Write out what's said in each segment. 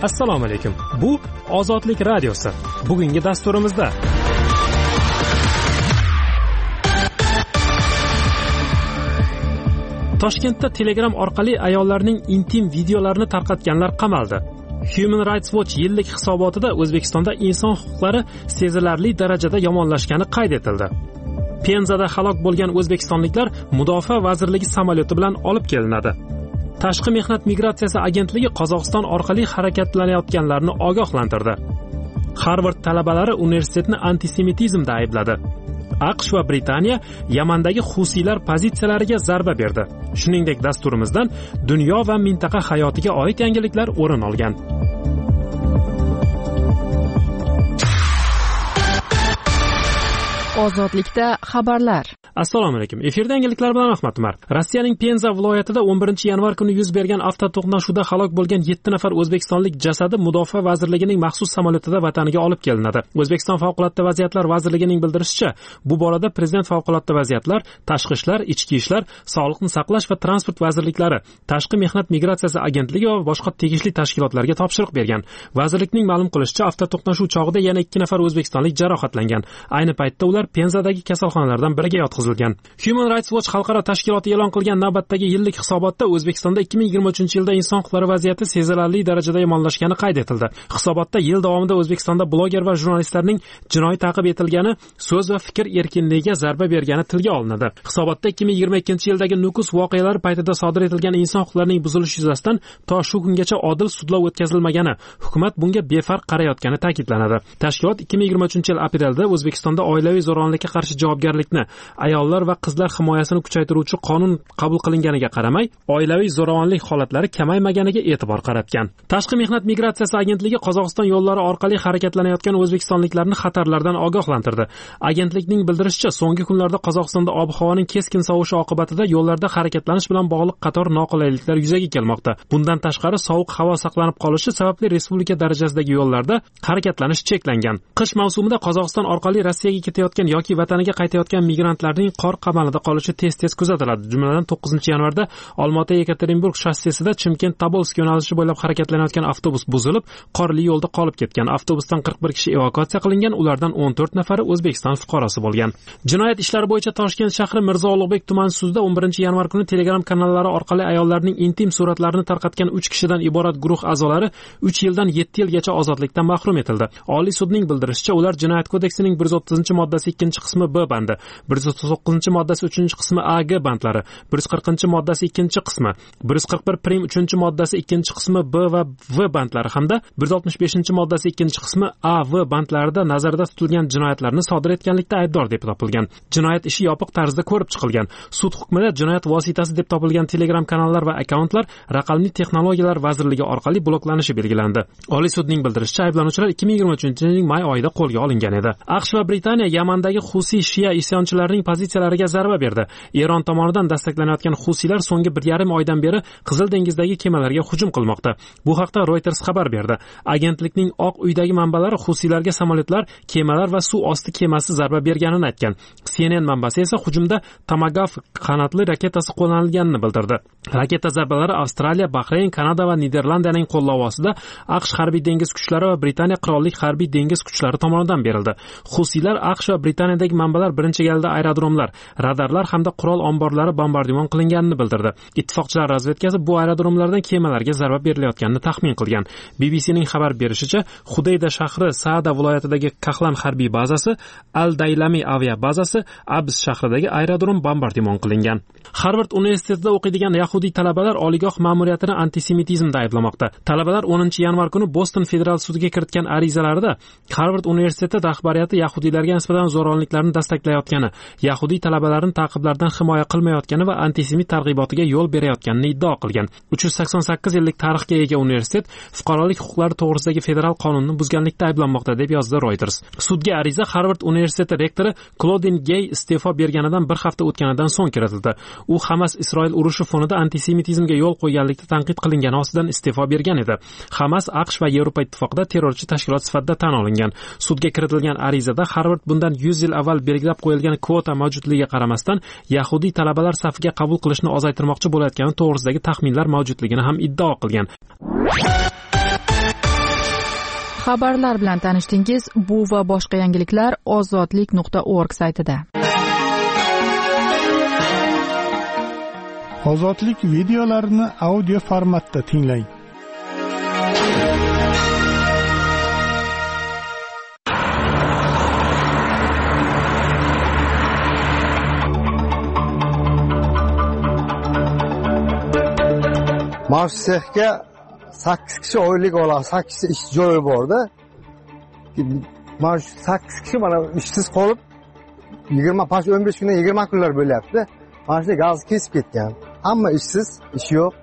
Assalomu alaykum. Bu Ozodlik radiosi. Bugungi dasturimizda Toshkentda Telegram orqali ayollarning intim videolarini tarqatganlar qamaldi. Human Rights Watch yillik hisobotida O'zbekistonda inson huquqlari sezilarli darajada yomonlashgani qayd etildi. Penzada halok bo'lgan o'zbekistonliklar Mudofaa vazirligi samolyoti bilan olib kelinadi. Tashqi mehnat migratsiyasi agentligi Qozog'iston orqali harakatlanayotganlarni ogohlantirdi. Harvard talabalari universitetni antisemitizmda aybladi. AQSh va Britaniya Yamandagi Husiylar pozitsiyalariga zarba berdi. Shuningdek, dasturimizdan dunyo va mintaqa hayotiga oid yangiliklar o'rin olgan. Ozodlikda xabarlar. Assalomu alaykum. Efirda yangiliklar bilan Ahmad Umar. Rossiyaning Penza viloyatida 11-yanvar kuni yuz bergan avtoto'qnashuvda halok bo'lgan 7 nafar o'zbekistonlik jasadi Mudofaa vazirligining maxsus samolyotida vataniga olib kelinadi. O'zbekiston favqulodda vaziyatlar vazirligining bildirishicha, bu borada Prezident favqulodda vaziyatlar, tashqi ishlar, ichki ishlar, sog'liqni saqlash va transport vazirliklari, tashqi mehnat migratsiyasi agentligi va boshqa tegishli tashkilotlarga topshiriq bergan. Vazirlikning ma'lum qilishicha, avtoto'qnashuv chog'ida yana 2 nafar o'zbekistonlik jarohatlangan. Ayni paytda ular Penzadagi kasalxonalardan biriga yotqizilgan. Human Rights Watch xalqaro tashkiloti e'lon qilgan navbatdagi yillik hisobotda O'zbekistonda 2023-yilda inson huquqlari vaziyati sezilarli darajada yomonlashgani qayd etildi. Hisobotda yil davomida O'zbekistonda bloger va jurnalistlarning jinoiy ta'qib etilgani, so'z va fikr erkinligiga zarba bergani tilga olinadi. Hisobotda 2022-yildagi Nukus voqealari paytida sodir etilgan inson huquqlarining buzilishi yuzasidan to shu kungacha odil sudlov o'tkazilmagani, hukumat bunga befarq qarayotgani ta'kidlanadi. Tashkilot 2023-yil aprelda O'zbekistonda oilaviy zo'ravonlikka qarshi javobgarlikni, ayollar va qizlar himoyasini kuchaytiruvchi qonun qabul qilinganiga qaramay, oilaviy zo'ravonlik holatlari kamaymaganiga e'tibor qaratgan. Tashqi mehnat migratsiyasi agentligi Qozog'iston yo'llari orqali harakatlanayotgan o'zbekistonliklarni xatarlardan ogohlantirdi. Agentlikning bildirishicha, so'nggi kunlarda Qozog'istonda ob-havoning keskin sovishi oqibatida yo'llarda harakatlanish bilan bog'liq qator noqulayliklar yuzaga kelmoqda. Bundan tashqari, sovuq havo saqlanib qolishi sababli respublika darajasidagi yo'llarda harakatlanish cheklangan. Qish mavsumida Qozog'iston orqali Rossiyaga ketayotgan yoki vataniga qaytayotgan migrantlarning qor qamalida qolishi tez-tez kuzatiladi. Jumladan 9-yanvarda Olmaota-Yekaterinburg shossesida Chimkent-Tobolsk yo'nalishi bo'ylab harakatlanayotgan avtobus buzilib, qorli yo'lda qolib ketgan. Avtobusdan 41 kishi evakuatsiya qilingan, ulardan 14 nafari O'zbekiston fuqarosi bo'lgan. Jinoyat ishlari bo'yicha Toshkent shahri Mirzo Ulug'bek tuman sudida 11-yanvar kuni Telegram kanallari orqali ayollarning intim suratlarini tarqatgan 3 kishidan iborat guruh a'zolari 3 yildan 7 yilgacha ozodlikdan mahrum etildi. Oliy sudning bildirishicha, ular Jinoyat kodeksining 130-moddasi 2-qismi B bandi, 139-moddasi 3-qismi A G bandlari, 140-moddasi 2-qismi, 141 3-moddasi 2-qismi B va V bandlari hamda 165-moddasi 2-qismi A V bandlarida nazarda tutilgan jinoyatlarni sodir etganlikda aybdor deb topilgan. Jinoyat ishi yopiq tarzda ko'rib chiqilgan. Sud hukmida jinoyat vositasi deb topilgan Telegram kanallar va akkauntlar Raqamli texnologiyalar vazirligi orqali bloklanishi belgilandi. Oliy sudning bildirishicha, ayblanuvchilar 2023-yilning may oyida qo'lga olingan edi. AQSh va Britaniya Yamandagi Husiy shia isyonchilarining pozitsiyalariga zarba berdi. Eron tomonidan dastaklanayotgan Husiylar so'nggi 1,5 oydan beri Qizil dengizdagi kemalarga hujum qilmoqda. Bu haqda Reuters xabar berdi. Agentlikning Oq uydagi manbalari Husiylarga samolyotlar, kemalar va suv osti kemasi zarba berganini aytgan. CNN manbasi esa hujumda Tomahawk qanotli raketasi qo'llanilganini bildirdi. Raketa zarbalari Avstraliya, Bahrayn, Kanada va Niderlandiyaning qo'llovi ostida AQSh harbiy dengiz kuchlari va Britaniya qirollik harbiy dengiz kuchlari tomonidan berildi. Husiylar AQSh va Britaniyadagi manbalar birinchi galda aerodromlar, radarlar hamda qurol omborlari bombardimon qilinganini bildirdi. Ittifoqchilar razvedkasi bu aerodromlardan kemalarga zarba berilayotganini taxmin qilgan. BBCning xabar berishicha, Xudayda shahri Saada viloyatidagi Kahlan harbiy bazasi, Al-Daylami avia bazasi, Abs shahridagi aerodrom bombardimon qilingan. Harvard universitetida o'qiydigan yahudiy talabalar oliygoh ma'muriyatini antisemitizmda ayblamoqda. Talabalar 10-yanvar kuni Boston federal sudiga kiritgan arizalarida Harvard universiteti rahbariyati yahudiylarga nisbatan zo'ravonliklarni dastaklayotgani, yahudiy talabalarni ta'qiblardan himoya qilmayotgani va antisemit targ'ibotiga yo'l berayotganini iddao qilgan. 388 yillik tarixga ega universitet fuqarolik huquqlari to'g'risidagi federal qonunni buzganlikda ayblanmoqda deb yozdi Reuters. Sudga ariza Harvard universiteti rektori Claudine Gay iste'fo berganidan bir hafta o'tganidan so'ng kiritildi. U Hamas-Isroil urushi fonida antisemitizmga yo'l qo'yganlikda tanqid qilingani ostidan iste'fo bergan edi. Hamas AQSh va Yevropa ittifoqida terrorchi tashkilot sifatida tan olingan. Sudga kiritilgan arizada Harvard bundan 100 yil avval belgilab qo'yilgan kvota mavjudligiga qaramasdan yahudiy talabalar safiga qabul qilishni ozaytirmoqchi bo'layotgani to'g'risidagi taxminlar mavjudligini ham iddao qilgan. Xabarlar bilan tanishdingiz. Bu va boshqa yangiliklar ozodlik.org saytida. Ozodlik videolarini audio formatda tinglang. Marsexga 8 kishi oylik oladi, 8 kishi ish joyi borda. Mana 8 kishi mana ishsiz qolib 15 kundan 20 kunlar bo'lyapti. Mana shu gaz kesib ketgan. Hamma ishsiz, ish yo'q.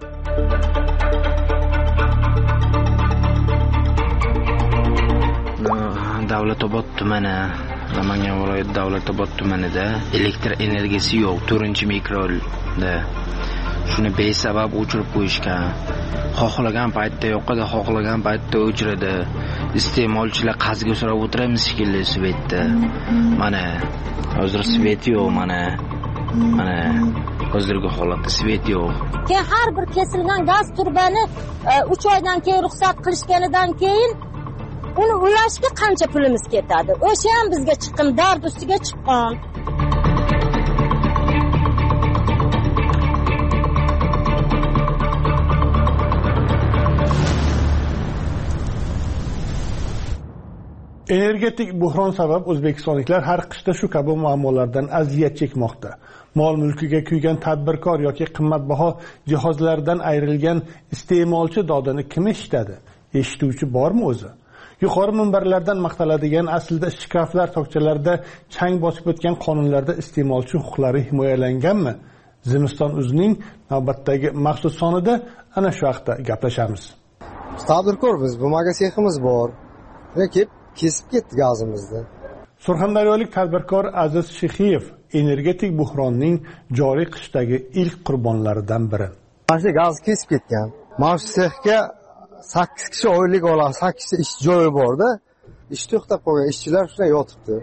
Davlatobod tumani, Namangan viloyati Davlatobod tumanida elektr energiyasi yo'q, 4-mikroda. Shuni besabab o'chirib qo'yishgan. Xohlagan paytda yoqadi, xohlagan paytda o'chiradi. Iste'molchilar qazga so'rab o'tiramiz shekilli svetda. Mana hozir svet yo'q, mana hozirgi holatda svet yo'q. Keyin har bir kesilgan gaz turbani 3 oydan keyin ruxsat qilishganidan keyin uni ulashga qancha pulimiz ketadi? O'sha ham bizga chiqqan, dard ustiga chiqqan. Energetik buhron sabab o'zbekistonliklar har qishda shu kabi muammolardan aziyat chekmoqda. Mol mulkiga kuygan tadbirkor yoki qimmatbaho jihozlardan ayrilgan iste'molchi dodini kim eshitadi? Eshituvchi bormi o'zi? Yuqori minbarlardan maqtaladigan aslida shkaflar tokchalarda chang bosib o'tgan qonunlarda iste'molchi huquqlari himoyalanganmi? Zimiston o'zining navbatdagi maxsus sonida ana shu haqda gaplashamiz. Tadbirkor biz, bu magaseximiz bor. Rakib kesib ketdi gazimizni. Surxondaryolik tadbirkor Aziz Shixiyev energetik buhronning joriy qishdagi ilk qurbonlaridan biri. Mana shu gaz kesib ketgan. Marsexga 8 kishi oylik oladi, 8 kishi ish joyi borda. Ish to'xtab qolgan, ishchilar shunday yotibdi.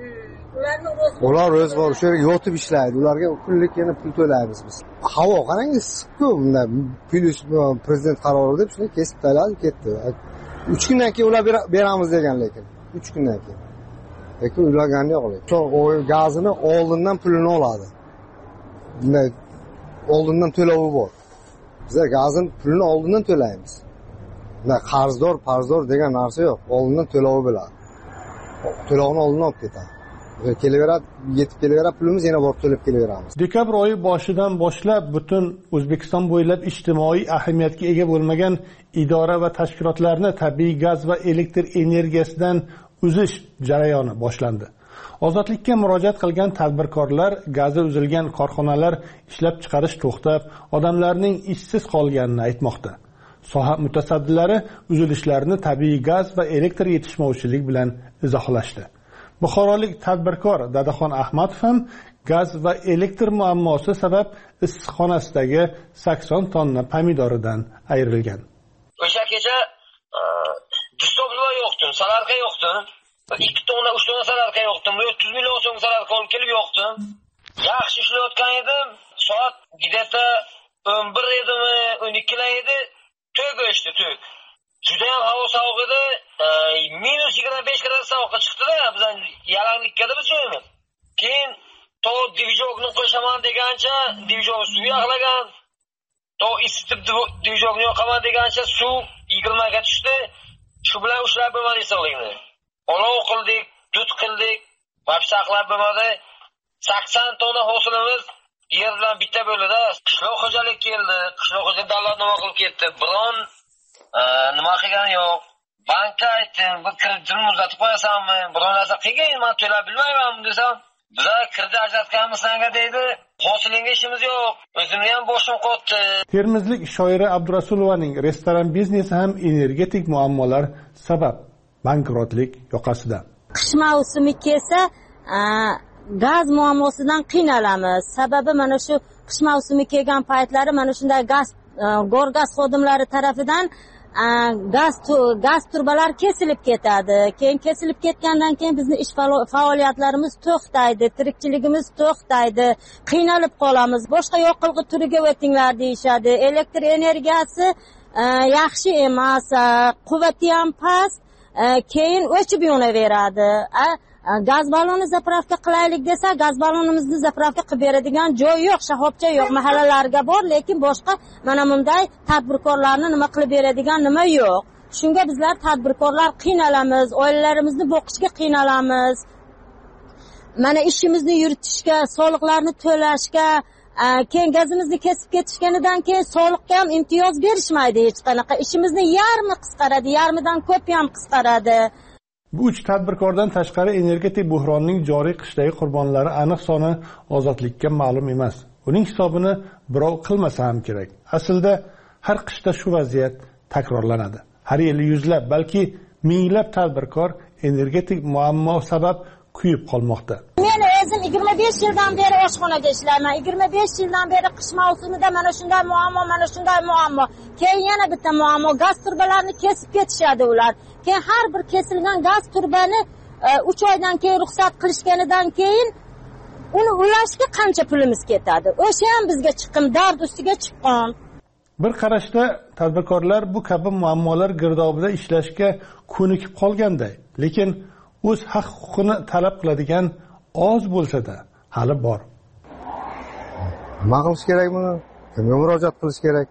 Ular o'z bor, shu yerga yotib ishlaydi. Ularga kunlik yana pul to'laymiz biz. Havo qarang, issiq-ku, bunda plus prezident qarori deb shunday kesib tashladi, ketdi. 3 kundan keyin ular beramiz degan lekin. 3 kundan keyin. Lekin uylagani yo'q lekin. O gazini oldindan pulini oladi. Bunday oldindan to'lovi bor. Biz gazin pulini oldindan to'laymiz. Bunday qarzdor degan narsa yo'q. Oldindan to'lovi bo'ladi. To'lovni oldindan olib ketadi. Kelaveradi, yetib kelaveradi, pulimiz yana borib to'lab kelaveramiz. Dekabr oyi boshidan boshlab butun O'zbekiston bo'ylab ijtimoiy ahamiyatga ega bo'lmagan idora va tashkilotlarni tabiiy gaz va elektr energiyasidan uzish jarayoni boshlandi. Ozodlikka murojaat qilgan tadbirkorlar gazi uzilgan korxonalar ishlab chiqarish to'xtab, odamlarning ishsiz qolganini aytmoqda. Soha mutasaddilari uzilishlarni tabiiy gaz va elektr yetishmovchilik bilan izohlashdi. Buxorolik tadbirkor Dadaxon Ahmadov ham gaz va elektr muammosi sabab issiqxonasidagi 80 tonna pomidoridan ayrilgan. O'sha kecha Dustobluva yo'qdi, Salarqa yo'qdi. 2 tonna, 3 tonna Salarqa yo'qdi. 400 million so'm Salarqa olib kelib yo'qdi. Yaxshi ishlayotgan edim. Soat gideta 11 edimi, 12 edi. To'g o'chdi, to'g. Juda ham havo sovuq edi. -25 gradus sovuqqa chiqdi-da, bizdan yalanglikkadir joyimiz. Keyin to divizorni qo'shaman degancha divizor suv yog'lagan. To isitib divizorni yoqaman degancha suv 20 ga tushdi. Shu bilan ushlab bo'lmadi issiqlikni. Olov qildik, dud qildik, vaqtaqlab bo'lmadi. 80 tonna hosilimiz yer bilan bitta bo'ldi-da. Qishloq xo'jalik keldi. Qishloq xo'jalik davlat nima qilib ketdi? Biron nima qilgani yo'q. Bankka aytdim, bu kreditni uzatib qo'yasanmi? Biron narsa qilgin, men to'lab bilmayman desam, bizlar kredit ajratganmiz senga deydi. Hosilingga ishimiz yo'q. O'zimni ham boshim qotdi. Termizlik shoira Abdurasulovaning restoran biznesi ham energetik muammolar sabab bankrotlik yoqasida. Qish mavsumi kelsa, gaz muammosidan qiynalamiz. Sababi mana shu qish mavsumi kelgan paytlari mana shunday gorgaz xodimlari tarafidan gaz turbalar kesilib ketadi. Keyin kesilib ketgandan keyin bizni ish faoliyatlarimiz to'xtaydi, tirikchiligimiz to'xtaydi, qiynalib qolamiz. Boshqa yoqilg'i turiga o'tinglar deyishadi. Elektr energiyasi yaxshi emas, quvvati ham past, keyin o'chib yonaveradi. Gaz balloni zapravka qilaylik desa, gaz ballonimizni zapravka qilib beradigan joy yo'q, shoxobcha yo'q. Mahallalarga bor, lekin boshqa mana bunday tadbirkorlarni nima qilib beradigan nima yo'q. Shunga bizlar tadbirkorlar qiynalamiz, oilalarimizni boqishga qiynalamiz. Mana ishimizni yuritishga, soliqlarni to'lashga, keyin gazimizni kesib ketishganidan keyin soliqqa ham imtiyoz berishmaydi hech qanaqa. Ishimizni yarmi qisqaradi, yarmidan ko'p ham qisqaradi. Bu 3 tadbirkordan tashqari energetik buhronning joriy qishdagi qurbonlari aniq soni ozodlikka ma'lum emas. Uning hisobini birov qilmasa ham kerak. Aslida har qishda shu vaziyat takrorlanadi. Har yili yuzlab, balki minglab tadbirkor energetik muammo sabab kuyib qolmoqda. Men o'zim 25 yildan beri oshxonada ishlayman. 25 yildan beri qish mavsumida mana shunday muammo. Keyin yana bitta muammo, gaz turbalarini kesib ketishadi ular. Keyin har bir kesilgan gaz turbani 3 oydan keyin ruxsat qilishganidan keyin uni ulashga qancha pulimiz ketadi? O'sha ham bizga chiqim, dard ustiga chiqqan. Bir qarashda tadbirkorlar bu kabi muammolar girdobida ishlashga ko'nikib qolganday, lekin o'z haq-huquqini talab qiladigan oz bo'lsa-da hali bor. Nima qilish kerak buni? Kimga murojaat qilish kerak?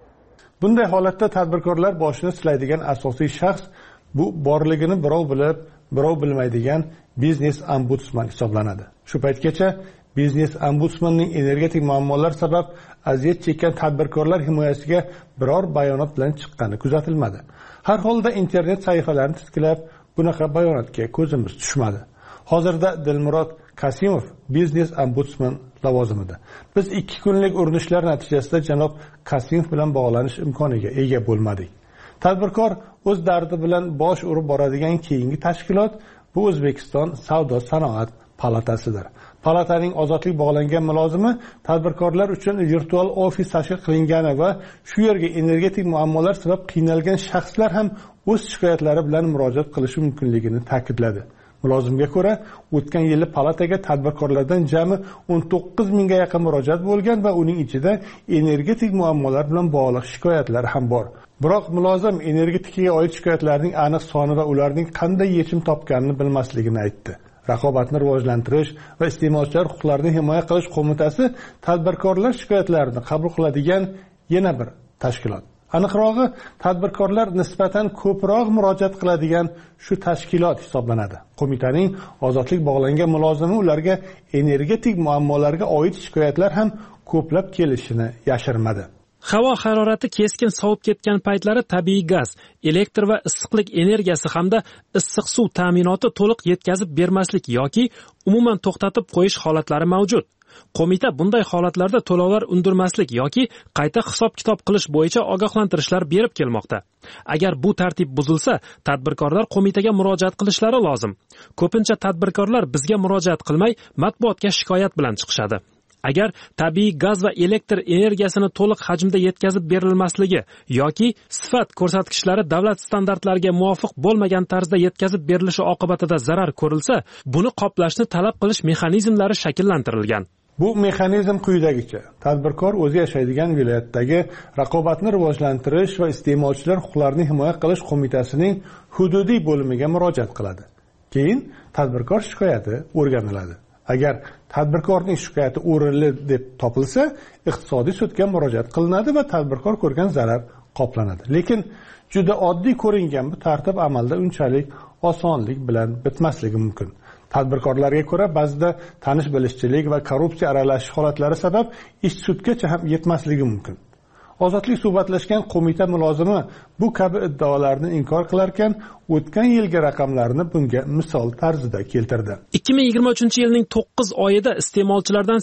Bunday holatda tadbirkorlar boshini silaydigan asosiy shaxs bu borligini birov bilib, birov bilmaydigan biznes ombudsman hisoblanadi. Shu paytgacha biznes ombudsmanning energetik muammolar sabab aziyat chekkan tadbirkorlar himoyasiga biror bayonot bilan chiqqani kuzatilmadi. Har holda internet sahifalarini titkilab, bunaqa bayonotga ko'zimiz tushmadi. Hozirda Dilmurod Kasimov biznes ombudsman lavozimida. Biz 2 kunlik urinishlar natijasida janob Kasimov bilan bog'lanish imkoniga ega bo'lmadik. Tadbirkor o'z dardi bilan bosh urib boradigan keyingi tashkilot bu O'zbekiston Savdo-sanoat palatasidir. Palataning ozodlik bog'langan mulozimi tadbirkorlar uchun virtual ofis tashkil qilingani va shu yerga energetik muammolar sabab qiynalgan shaxslar ham o'z shikoyatlari bilan murojaat qilishi mumkinligini ta'kidladi. Mulozimga ko'ra, o'tgan yili palataga tadbirkorlardan jami 19 mingga yaqin murojaat bo'lgan va uning ichida energetik muammolar bilan bog'liq shikoyatlar ham bor. Biroq mulozim energetikaga oid shikoyatlarning aniq soni va ularning qanday yechim topganini bilmasligini aytdi. Raqobatni rivojlantirish va iste'molchilar huquqlarini himoya qilish qo'mitasi tadbirkorlar shikoyatlarini qabul qiladigan yana bir tashkilot. Aniqrog'i, tadbirkorlar nisbatan ko'proq murojaat qiladigan shu tashkilot hisoblanadi. Qo'mitaning ozodlik bog'langan mulozimi ularga energetik muammolarga oid shikoyatlar ham ko'plab kelishini yashirmadi. Havo harorati keskin sovib ketgan paytlari tabiiy gaz, elektr va issiqlik energiyasi hamda issiq suv ta'minoti to'liq yetkazib bermaslik yoki umuman to'xtatib qo'yish holatlari mavjud. Qo'mita bunday holatlarda to'lovlar undirmaslik yoki qayta hisob-kitob qilish bo'yicha ogohlantirishlar berib kelmoqda. Agar bu tartib buzilsa, tadbirkorlar qo'mitaga murojaat qilishlari lozim. Ko'pincha tadbirkorlar bizga murojaat qilmay, matbuotga shikoyat bilan chiqishadi. Agar tabiiy gaz va elektr energiyasini to'liq hajmda yetkazib berilmasligi yoki sifat ko'rsatkichlari davlat standartlariga muvofiq bo'lmagan tarzda yetkazib berilishi oqibatida zarar ko'rilsa, buni qoplashni talab qilish mexanizmlari shakllantirilgan. Bu mexanizm quyidagicha: tadbirkor o'zi yashaydigan viloyatdagi raqobatni rivojlantirish va iste'molchilar huquqlarini himoya qilish qo'mitasining hududiy bo'limiga murojaat qiladi. Keyin tadbirkor shikoyati o'rganiladi. Agar tadbirkorning shikoyati o'rinli deb topilsa, iqtisodiy sudga murojaat qilinadi va tadbirkor ko'rgan zarar qoplanadi. Lekin juda oddiy ko'ringan bu tartib amalda unchalik osonlik bilan bitmasligi mumkin. Tadbirkorlarga ko'ra, ba'zida tanish-bilishchilik va korrupsiya aralashish holatlari sabab ish sudgacha ham yetmasligi mumkin. Ozodlik suhbatlashgan qo'mita mulozimi bu kabi iddaolarni inkor qilarkan, o'tgan yilgi raqamlarni bunga misol tarzida keltirdi. 2023-yilning 9 oyida iste'molchilardan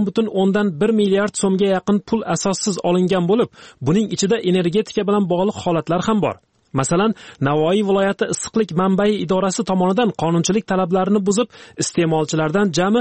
80,1 milliard so'mga yaqin pul asossiz olingan bo'lib, buning ichida energetika bilan bog'liq holatlar ham bor. Masalan, Navoiy viloyati issiqlik manbai idorasi tomonidan qonunchilik talablarini buzib, iste'molchilardan jami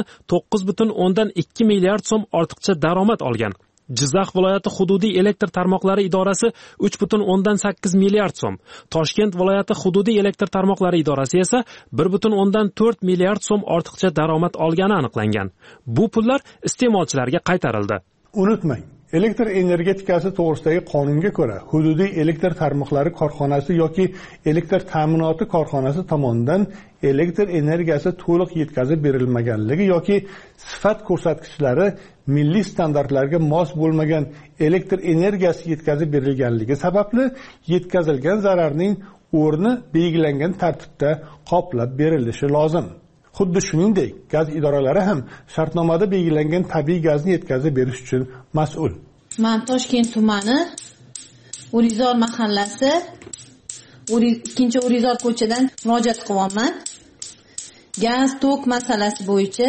9,2 milliard so'm ortiqcha daromad olgan. Jizzax viloyati hududiy elektr tarmoqlari idorasi 3,8 milliard so'm, Toshkent viloyati hududiy elektr tarmoqlari idorasi esa 1,4 milliard so'm ortiqcha daromad olgani aniqlangan. Bu pullar iste'molchilarga qaytarildi. Unutmang, Elektr energetikasi to'g'risidagi qonunga ko'ra, hududiy elektr tarmoqlari korxonasi yoki elektr ta'minoti korxonasi tomonidan elektr energiyasi to'liq yetkazib berilmaganligi yoki sifat ko'rsatkichlari milliy standartlarga mos bo'lmagan elektr energiyasi yetkazib berilganligi sababli yetkazilgan zararning o'rni belgilangan tartibda qoplab berilishi lozim. Xuddi shuningdek, gaz idoralari ham shartnomada belgilangan tabiiy gazni yetkazib berish uchun mas'ul. Men Toshkent tumani Urizor mahallasi 2-Urizor ko'chadan murojaat qilyapman. Gaz, tok masalasi bo'yicha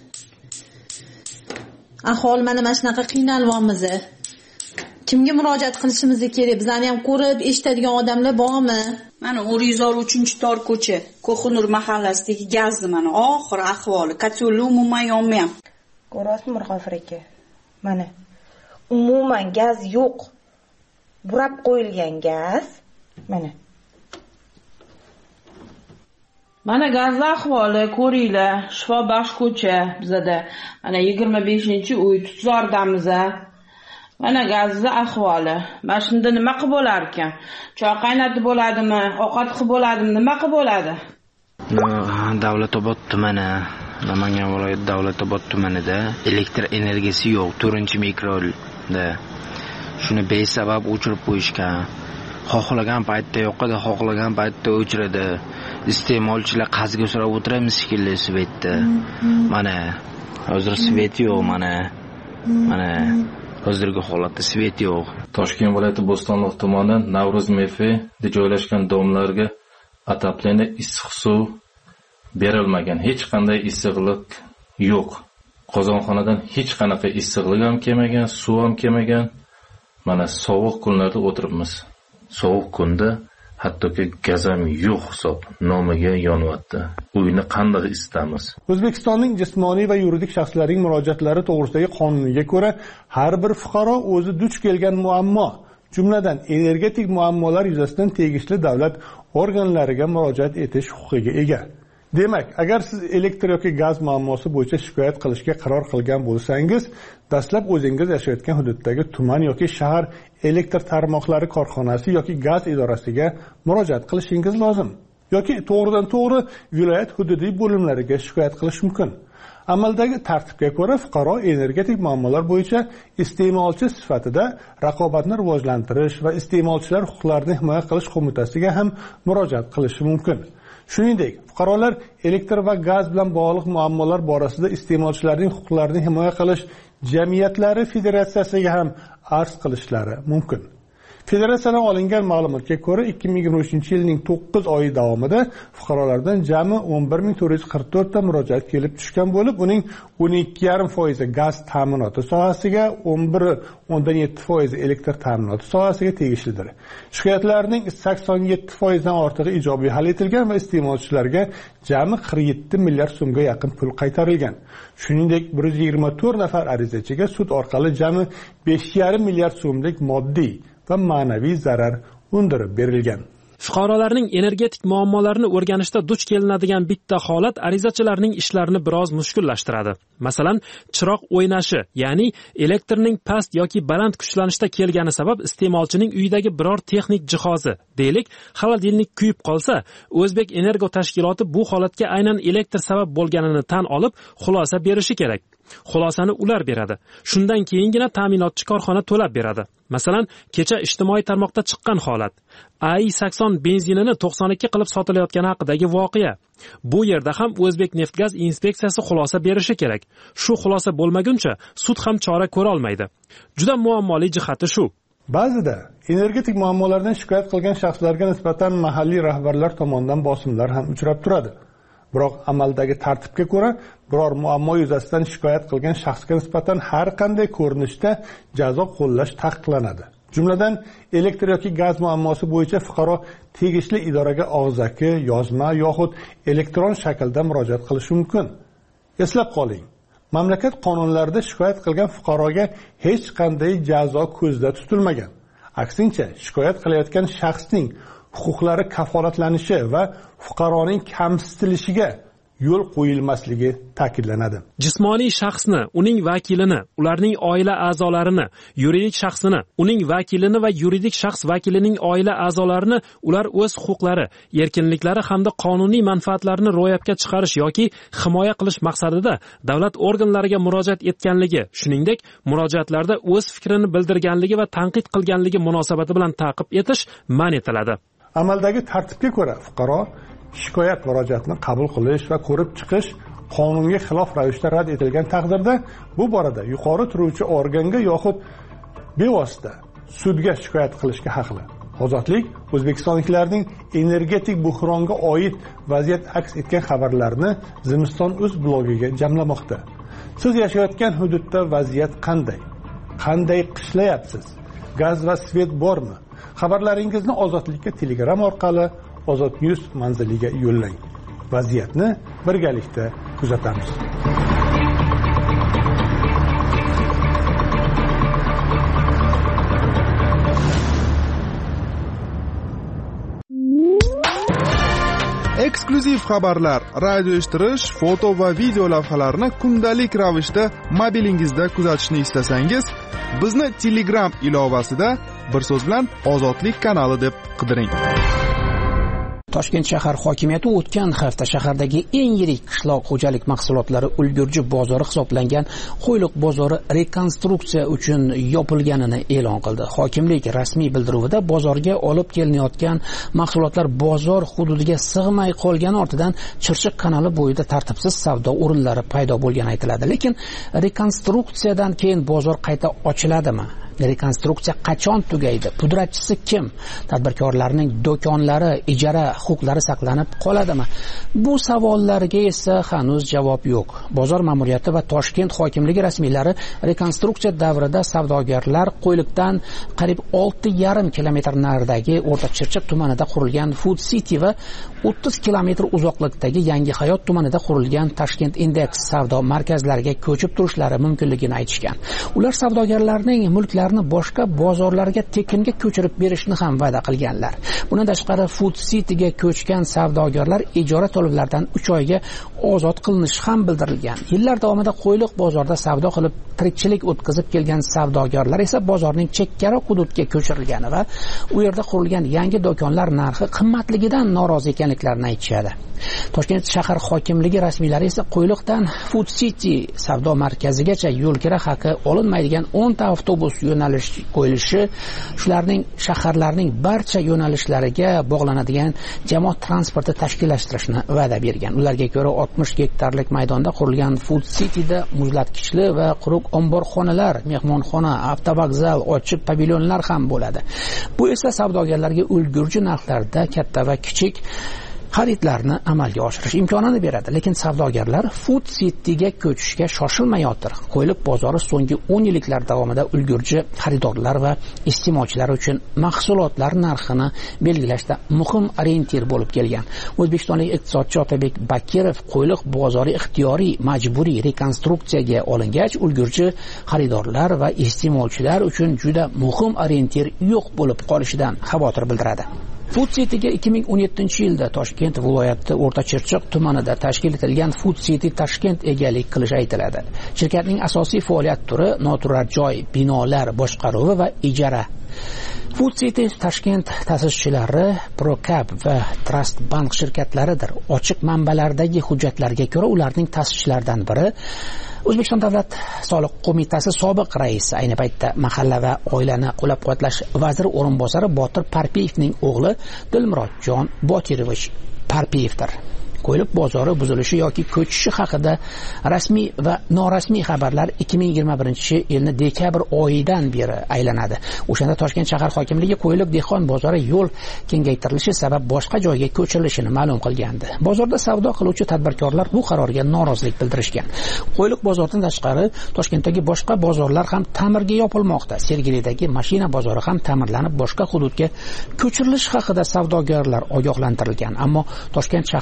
aholi mana shunaqa qiynalyapmiz. Kimga murojaat qilishimiz kerak? Bizlarni ham ko'rib, eshitadigan odamlar bormi? Mana Urizor 3-tor ko'cha, Ko'xunur mahallasidagi gazni mana oxir ahvoli, kotelni umuman yonmayapti. Ko'rasizmi Mirg'ofir aka? Mana umuman gaz yo'q. Burab qo'yilgan gaz. Mana gaz ahvoli ko'ringlar, Shifobaxsh ko'cha bizada. Mana 25-uy Tutzordamiz. Mana gazni ahvoli. Mana shunda nima qilib bo'lar ekan? Choy qaynatib bo'ladimi? Ovqat qilib bo'ladimi? Nima qilib bo'ladi? Davlatobod tumani, Namangan viloyati Davlatobod tumanida elektr energiyasi yo'q, 4-mikroda. Shuni besabab o'chirib qo'yishgan. Xohlagan paytda yoqadi, xohlagan paytda o'chiradi. Iste'molchilar qazga so'rab o'tiramiz shekilli svetda. Mana hozir svet yo'q, mana hozirgi holatda svet yo'q. Toshkent viloyati Bo'stonliq tumani Navro'z MFda joylashgan domlarga atapleni issiq suv berilmagan. Hech qanday issiqlik yo'q. Qozonxonadan hech qanaqa issiqlik ham kelmagan, suv ham kelmagan. Mana sovuq kunlarda o'tiribmiz. Sovuq kunda hattoki gaz ham yo'q hisob nomiga yonyapti. Uyni qanday isitamiz? O'zbekistonning jismoniy va yuridik shaxslarining murojaatlari to'g'risidagi qonuniga ko'ra, har bir fuqaro o'zi duch kelgan muammo, jumladan energetik muammolar yuzasidan tegishli davlat organlariga murojaat etish huquqiga ega. Demak, agar siz elektr yoki gaz muammosi bo'yicha shikoyat qilishga qaror qilgan bo'lsangiz, dastlab o'zingiz yashayotgan hududdagi tuman yoki shahar elektr tarmoqlari korxonasi yoki gaz idorasiga murojaat qilishingiz lozim. Yoki to'g'ridan-to'g'ri viloyat hududiy bo'limlariga shikoyat qilish mumkin. Amaldagi tartibga ko'ra, fuqaro energetik muammolar bo'yicha iste'molchi sifatida Raqobatni rivojlantirish va iste'molchilar huquqlarini himoya qilish qo'mitasiga ham murojaat qilishi mumkin. Shuningdek, fuqarolar elektr va gaz bilan bog'liq muammolar borasida iste'molchilarning huquqlarini himoya qilish jamiyatlari federatsiyasiga ham arz qilishlari mumkin. Federatsiyadan olingan ma'lumotga ko'ra, 2023-yilning 9 oyi davomida fuqarolardan jami 11444 ta murojaat kelib tushgan bo'lib, uning 12,5% gaz ta'minoti sohasiga, 11,7% elektr ta'minoti sohasiga tegishlidir. Shikoyatlarning 87% dan ortig'i ijobiy hal etilgan va iste'molchilarga jami 47 milliard so'mga yaqin pul qaytarilgan. Shuningdek, 124 nafar arizachiga sud orqali jami 5,5 milliard so'mlik moddiy va ma'naviy zarar undirib berilgan. Fuqarolarning energetik muammolarini o'rganishda duch kelinadigan bitta holat arizachilarning ishlarini biroz mushkullashtiradi. Masalan, chiroq o'ynashi, ya'ni elektrning past yoki baland kuchlanishda kelgani sabab iste'molchining uyidagi biror texnik jihozi, deylik, xolodilnik kuyib qolsa, O'zbek Energo tashkiloti bu holatga aynan elektr sabab bo'lganini tan olib, xulosa berishi kerak. Xulosani ular beradi. Shundan keyingina ta'minotchi korxona to'lab beradi. Masalan, kecha ijtimoiy tarmoqda chiqqan holat. AI-80 benzinini 92 qilib sotilayotgani haqidagi voqea. Bu yerda ham O'zbekneftgaz inspeksiyasi xulosa berishi kerak. Shu xulosa bo'lmaguncha sud ham chora ko'ra olmaydi. Juda muammoli jihati shu. Ba'zida energetik muammolardan shikoyat qilgan shaxslarga nisbatan mahalliy rahbarlar tomonidan bosimlar ham uchrab turadi. Biroq amaldagi tartibga ko'ra, biror muammo yuzasidan shikoyat qilgan shaxsga nisbatan har qanday ko'rinishda jazo qo'llash taqiqlanadi. Jumladan, elektr yoki gaz muammosi bo'yicha fuqaro tegishli idoraga og'zaki, yozma yoxud elektron shaklda murojaat qilishi mumkin. Eslab qoling, mamlakat qonunlarida shikoyat qilgan fuqaroga hech qanday jazo ko'zda tutilmagan. Aksincha, shikoyat qilayotgan shaxsning huquqlari kafolatlanishi va fuqaroning kamsitilishiga yo'l qo'yilmasligi ta'kidlanadi. Jismoniy shaxsni, uning vakilini, ularning oila a'zolarini, yuridik shaxsini, uning vakilini va yuridik shaxs vakilining oila a'zolarini ular o'z huquqlari, erkinliklari hamda qonuniy manfaatlarini ro'yobga chiqarish yoki himoya qilish maqsadida davlat organlariga murojaat etganligi, shuningdek, murojaatlarda o'z fikrini bildirganligi va tanqid qilganligi munosabati bilan ta'qib etish man etiladi. Amaldagi tartibga ko'ra fuqaro shikoyat murojaatini qabul qilish va ko'rib chiqish qonunga xilof ravishda rad etilgan taqdirda bu borada yuqori turuvchi organga yoxud bevosita sudga shikoyat qilishga haqli. Ozodlik o'zbekistonliklarning energetik buhronga oid vaziyat aks etgan xabarlarni Zimiston.uz blogiga jamlamoqda. Siz yashayotgan hududda vaziyat qanday? Qanday qishlayapsiz? Gaz va svet bormi? Xabarlaringizni Ozodlikka Telegram orqali Ozod News manziliga yo'llang. Vaziyatni birgalikda kuzatamiz. Eksklyuziv xabarlar, radio eshittirish, foto va video lavhalarni kundalik ravishda mobilingizda kuzatishni istasangiz, bizni Telegram ilovasida bir so'z bilan Ozodlik kanali deb qidiring. Toshkent shahar hokimiyati o'tgan hafta shahardagi eng yirik qishloq xo'jalik mahsulotlari ulgurji bozori hisoblangan Qo'yliq bozori rekonstruksiya uchun yopilganini e'lon qildi. Hokimlik rasmiy bildiruvida bozorga olib kelinayotgan mahsulotlar bozor hududiga sig'may qolgani ortidan Chirchiq kanali bo'yida tartibsiz savdo o'rinlari paydo bo'lgani aytiladi. Lekin rekonstruksiyadan keyin bozor qayta ochiladimi? Rekonstruksiya qachon tugaydi? Pudratchisi kim? Tadbirkorlarning do'konlari, ijara huquqlari saqlanib qoladimi? Bu savollarga esa hanuz javob yo'q. Bozor ma'muriyati va Toshkent hokimligi rasmiylari rekonstruksiya davrida savdogarlar Qo'yliqdan qariyb 6,5 kilometr naridagi O'rta Chirchiq tumanida qurilgan Food City va 30 kilometr uzoqlikdagi Yangi Hayot tumanida qurilgan Tashkent Index savdo markazlariga ko'chib turishlari mumkinligini aytishgan. Ular savdogarlarning mulklarini boshqa bozorlarga tekinga ko'chirib berishni ham va'da qilganlar. Bundan tashqari Food Cityga ko'chgan savdogarlar ijara to'lovlaridan 3 oyga ozod qilinishi ham bildirilgan. Yillar davomida Qo'yliq bozorda savdo qilib tirikchilik o'tkazib kelgan savdogarlar esa bozorning chekkaroq hududga ko'chirilgani va u yerda qurilgan yangi do'konlar narxi qimmatligidan norozi ekanliklarini aytishadi. Toshkent shahar hokimligi rasmiylari esa Qo'yliqdan Food City savdo markazigacha yo'lkira haqi olinmaydigan 10 ta avtobus yo'nalish qo'yilishi, shularning shaharlarning barcha yo'nalishlariga bog'lanadigan jamoat transporti tashkillashtirishni va'da bergan. Ularga ko'ra 60 gektarlik maydonda qurilgan Food Cityda muzlatkichli va quruq omborxonalar, mehmonxona, avtovokzal, ochiq pavilyonlar ham bo'ladi. Bu esa savdogarlarga ulgurji narxlarda katta va kichik xaridlarni amalga oshirish imkonini beradi. Lekin savdogarlar Food Cityga ko'chishga shoshilmayotir. Qo'yliq bozori so'nggi 10 yilliklar davomida ulgurji xaridorlar va iste'molchilar uchun mahsulotlar narxini belgilashda muhim orientir bo'lib kelgan. O'zbekistonlik iqtisodchi Otabek Bakirov Qo'yliq bozori ixtiyoriy majburiy rekonstruksiyaga olingach, ulgurji xaridorlar va iste'molchilar uchun juda muhim orientir yo'q bo'lib qolishidan xavotir bildiradi. Food Cityga 2017-yilda Toshkent viloyati O'rta Chirchiq tumanida tashkil etilgan Food City Tashkent egalik qilishi aytiladi. Shirkatning asosiy faoliyat turi noturar joy, binolar boshqaruvi va ijara. Food City Tashkent ta'sischilari Procap va Trust Bank shirkatlaridir. Ochiq manbalardagi hujjatlarga ko'ra ularning ta'sischilaridan biri O'zbekiston Davlat soliq qo'mitasi sobiq raisi, ayni paytda mahalla va oilani qo'llab-quvvatlash vaziri o'rinbosari Botir Parpiyevning o'g'li Dilmurodjon Botirovich Parpiyevdir. Qo'yliq bozori buzilishi yoki ko'chishi haqida rasmiy va norasmiy xabarlar 2021-yilning dekabr oyidan beri aylanadi. O'shanda Toshkent shahar hokimligi Qo'yliq dehqon bozori yo'l kengaytirilishi sabab boshqa joyga ko'chirilishini ma'lum qilgandi. Bozorda savdo qiluvchi tadbirkorlar bu qarorga norozilik bildirishgan. Qo'yliq bozoridan tashqari Toshkentdagi boshqa bozorlar ham ta'mirga yopilmoqda. Sergelidagi mashina bozori ham ta'mirlanib boshqa hududga ko'chirilish haqida savdogarlar ogohlantirilgan. Ammo Toshkent shahar hokimligi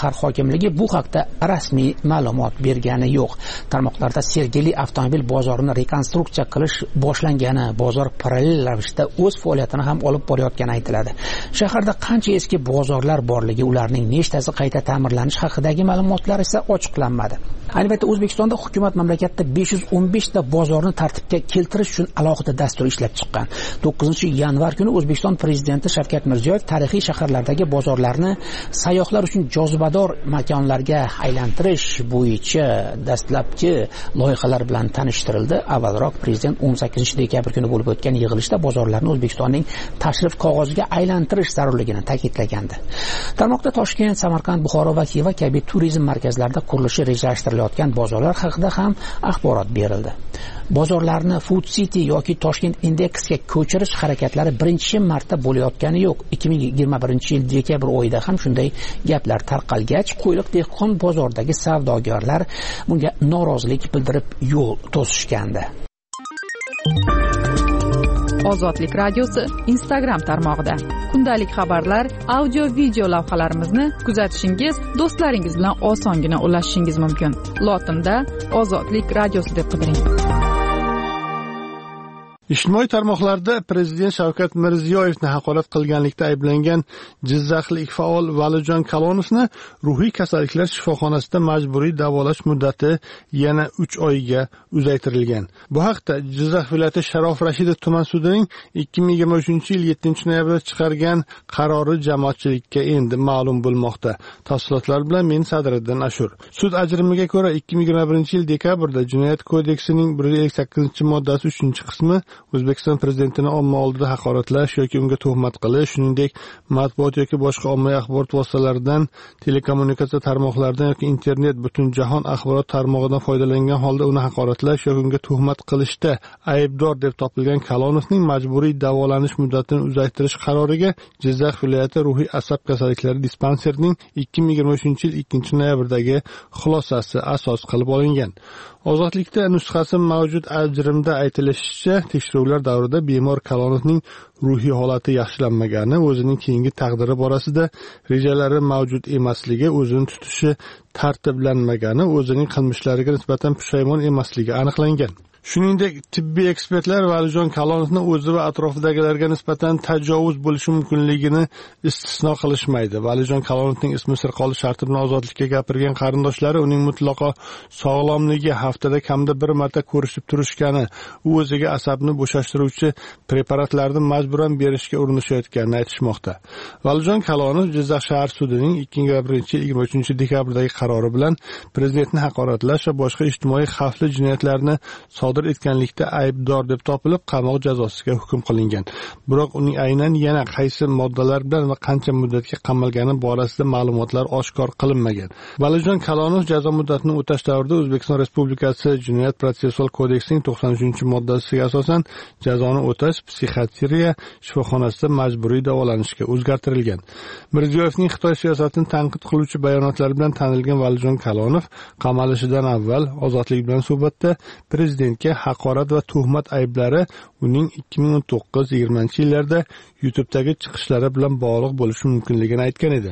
hokimligi bu haqda rasmiy ma'lumot bergani yo'q. Tarmoqlarda Sergeli avtomobil bozorini rekonstruksiya qilish boshlangani, bozor parallel ravishda o'z faoliyatini ham olib borayotgani aytiladi. Shaharda qancha eski bozorlar borligi, ularning nechtasi qayta ta'mirlanish haqidagi ma'lumotlar esa ochiqlanmadi. Ayni paytda O'zbekistonda hukumat mamlakatda 515 ta bozorni tartibga keltirish uchun alohida dastur ishlab chiqqan. 9-yanvar kuni O'zbekiston prezidenti Shavkat Mirziyoyev tarixiy shaharlardagi bozorlarni sayyohlar uchun jozibador makonlarga aylantirish bo'yicha dastlabki loyihalar bilan tanishtirildi. Avvalroq prezident 18-dekabr kuni bo'lib o'tgan yig'ilishda bozorlarni O'zbekistonning tashrif qog'oziga aylantirish zarurligini ta'kidlagandi. Tarmoqda Toshkent, Samarqand, Buxoro va Xiva kabi turizm markazlarida qurilishi rejalashtirilgan bozorlar haqida ham axborot berildi. Bozorlarni Food City yoki Toshkent Indexga ko'chirish harakatlari birinchi marta bo'layotgani yo'q. 2021-yil dekabr oyida ham shunday gaplar tarqalgach, Qo'yliq dehqon bozoridagi savdogarlar bunga norozilik bildirib yo'l to'sishgandi. Ozodlik radiosi Instagram tarmog'ida kundalik xabarlar, audio video lavhalarimizni kuzatishingiz, do'stlaringiz bilan osongina ulashishingiz mumkin. Lotinda Ozodlik radiosi deb qidiring. Ijtimoiy tarmoqlarda prezident Shavkat Mirziyoyevni haqorat qilganlikda ayblangan jizzaxlik faol Valijon Kalonovni ruhiy kasalliklar shifoxonasida majburiy davolash muddati yana 3 oyga uzaytirilgan. Bu haqda Jizzax viloyati Sharof Rashidov tuman sudining 2023-yil 7-noyabrda chiqargan qarori jamoatchilikka endi ma'lum bo'lmoqda. Tafsilotlar bilan men Sadriddin Ashur. Sud ajrimiga ko'ra 2021-yil dekabrda Jinoyat kodeksining 158-moddasi 3-qismi O'zbekiston prezidentini omma oldida haqoratlash yoki unga tuhmat qilish, shuningdek matbuot yoki boshqa ommaviy axborot vositalaridan, telekommunikatsiya tarmoqlaridan yoki internet butun jahon axborot tarmog'idan foydalangan holda uni haqoratlash yoki unga tuhmat qilishda aybdor deb topilgan Kalonovning majburiy davolanish muddatini uzaytirish qaroriga Jizzax viloyati ruhiy asab kasalliklari dispanserining 2023-yil 2-noyabrdagi xulosasi asos qilib olingan. Ozodlikda nusxasi mavjud ajrimda aytilishicha, tekshiruvlar davrida bemor Kalonovning ruhiy holati yaxshilanmagani, o'zining keyingi taqdiri borasida rejalari mavjud emasligi, o'zini tutishi tartiblanmagani, o'zining qilmishlariga nisbatan pushaymon emasligi aniqlangan. Shuningdek, tibbiy ekspertlar Valijon Kalonovni o'zi va atrofidagilarga nisbatan tajovuz bo'lishi mumkinligini istisno qilishmaydi. Valijon Kalonovning ismi sir qolish sharti bilan ozodlikka gapirgan qarindoshlari uning mutlaqo sog'lomligi, haftada kamida bir marta ko'rishib turishgani, u o'ziga asabni bo'shashtiruvchi preparatlarni majburan berishga urinishayotganini aytishmoqda. Valijon Kalonov Jizzax shahar sudining 2021-yil 23-dekabrdagi qarori bilan prezidentni haqoratlash va boshqa ijtimoiy xavfli jinoyatlarni etganlikda aybdor deb topilib, qamoq jazosiga hukm qilingan. Biroq uning aynan yana qaysi moddalar bilan va qancha muddatga qamalgani borasida ma'lumotlar oshkor qilinmagan. Valijon Kalonov jazo muddatini o'tash davrida O'zbekiston Respublikasi Jinoyat protsessual kodeksining 93-moddasiga asosan jazoni o'tash psixiatriya shifoxonasida majburiy davolanishga o'zgartirilgan. Mirziyoyevning Xitoy siyosatini tanqid qiluvchi bayonotlari bilan tanilgan Valijon Kalonov qamalishidan avval Ozodlik bilan suhbatda prezidentga haqorat va tuhmat ayblari uning 2019-20 yillarda YouTube'dagi chiqishlari bilan bog'liq bo'lishi mumkinligini aytgan edi.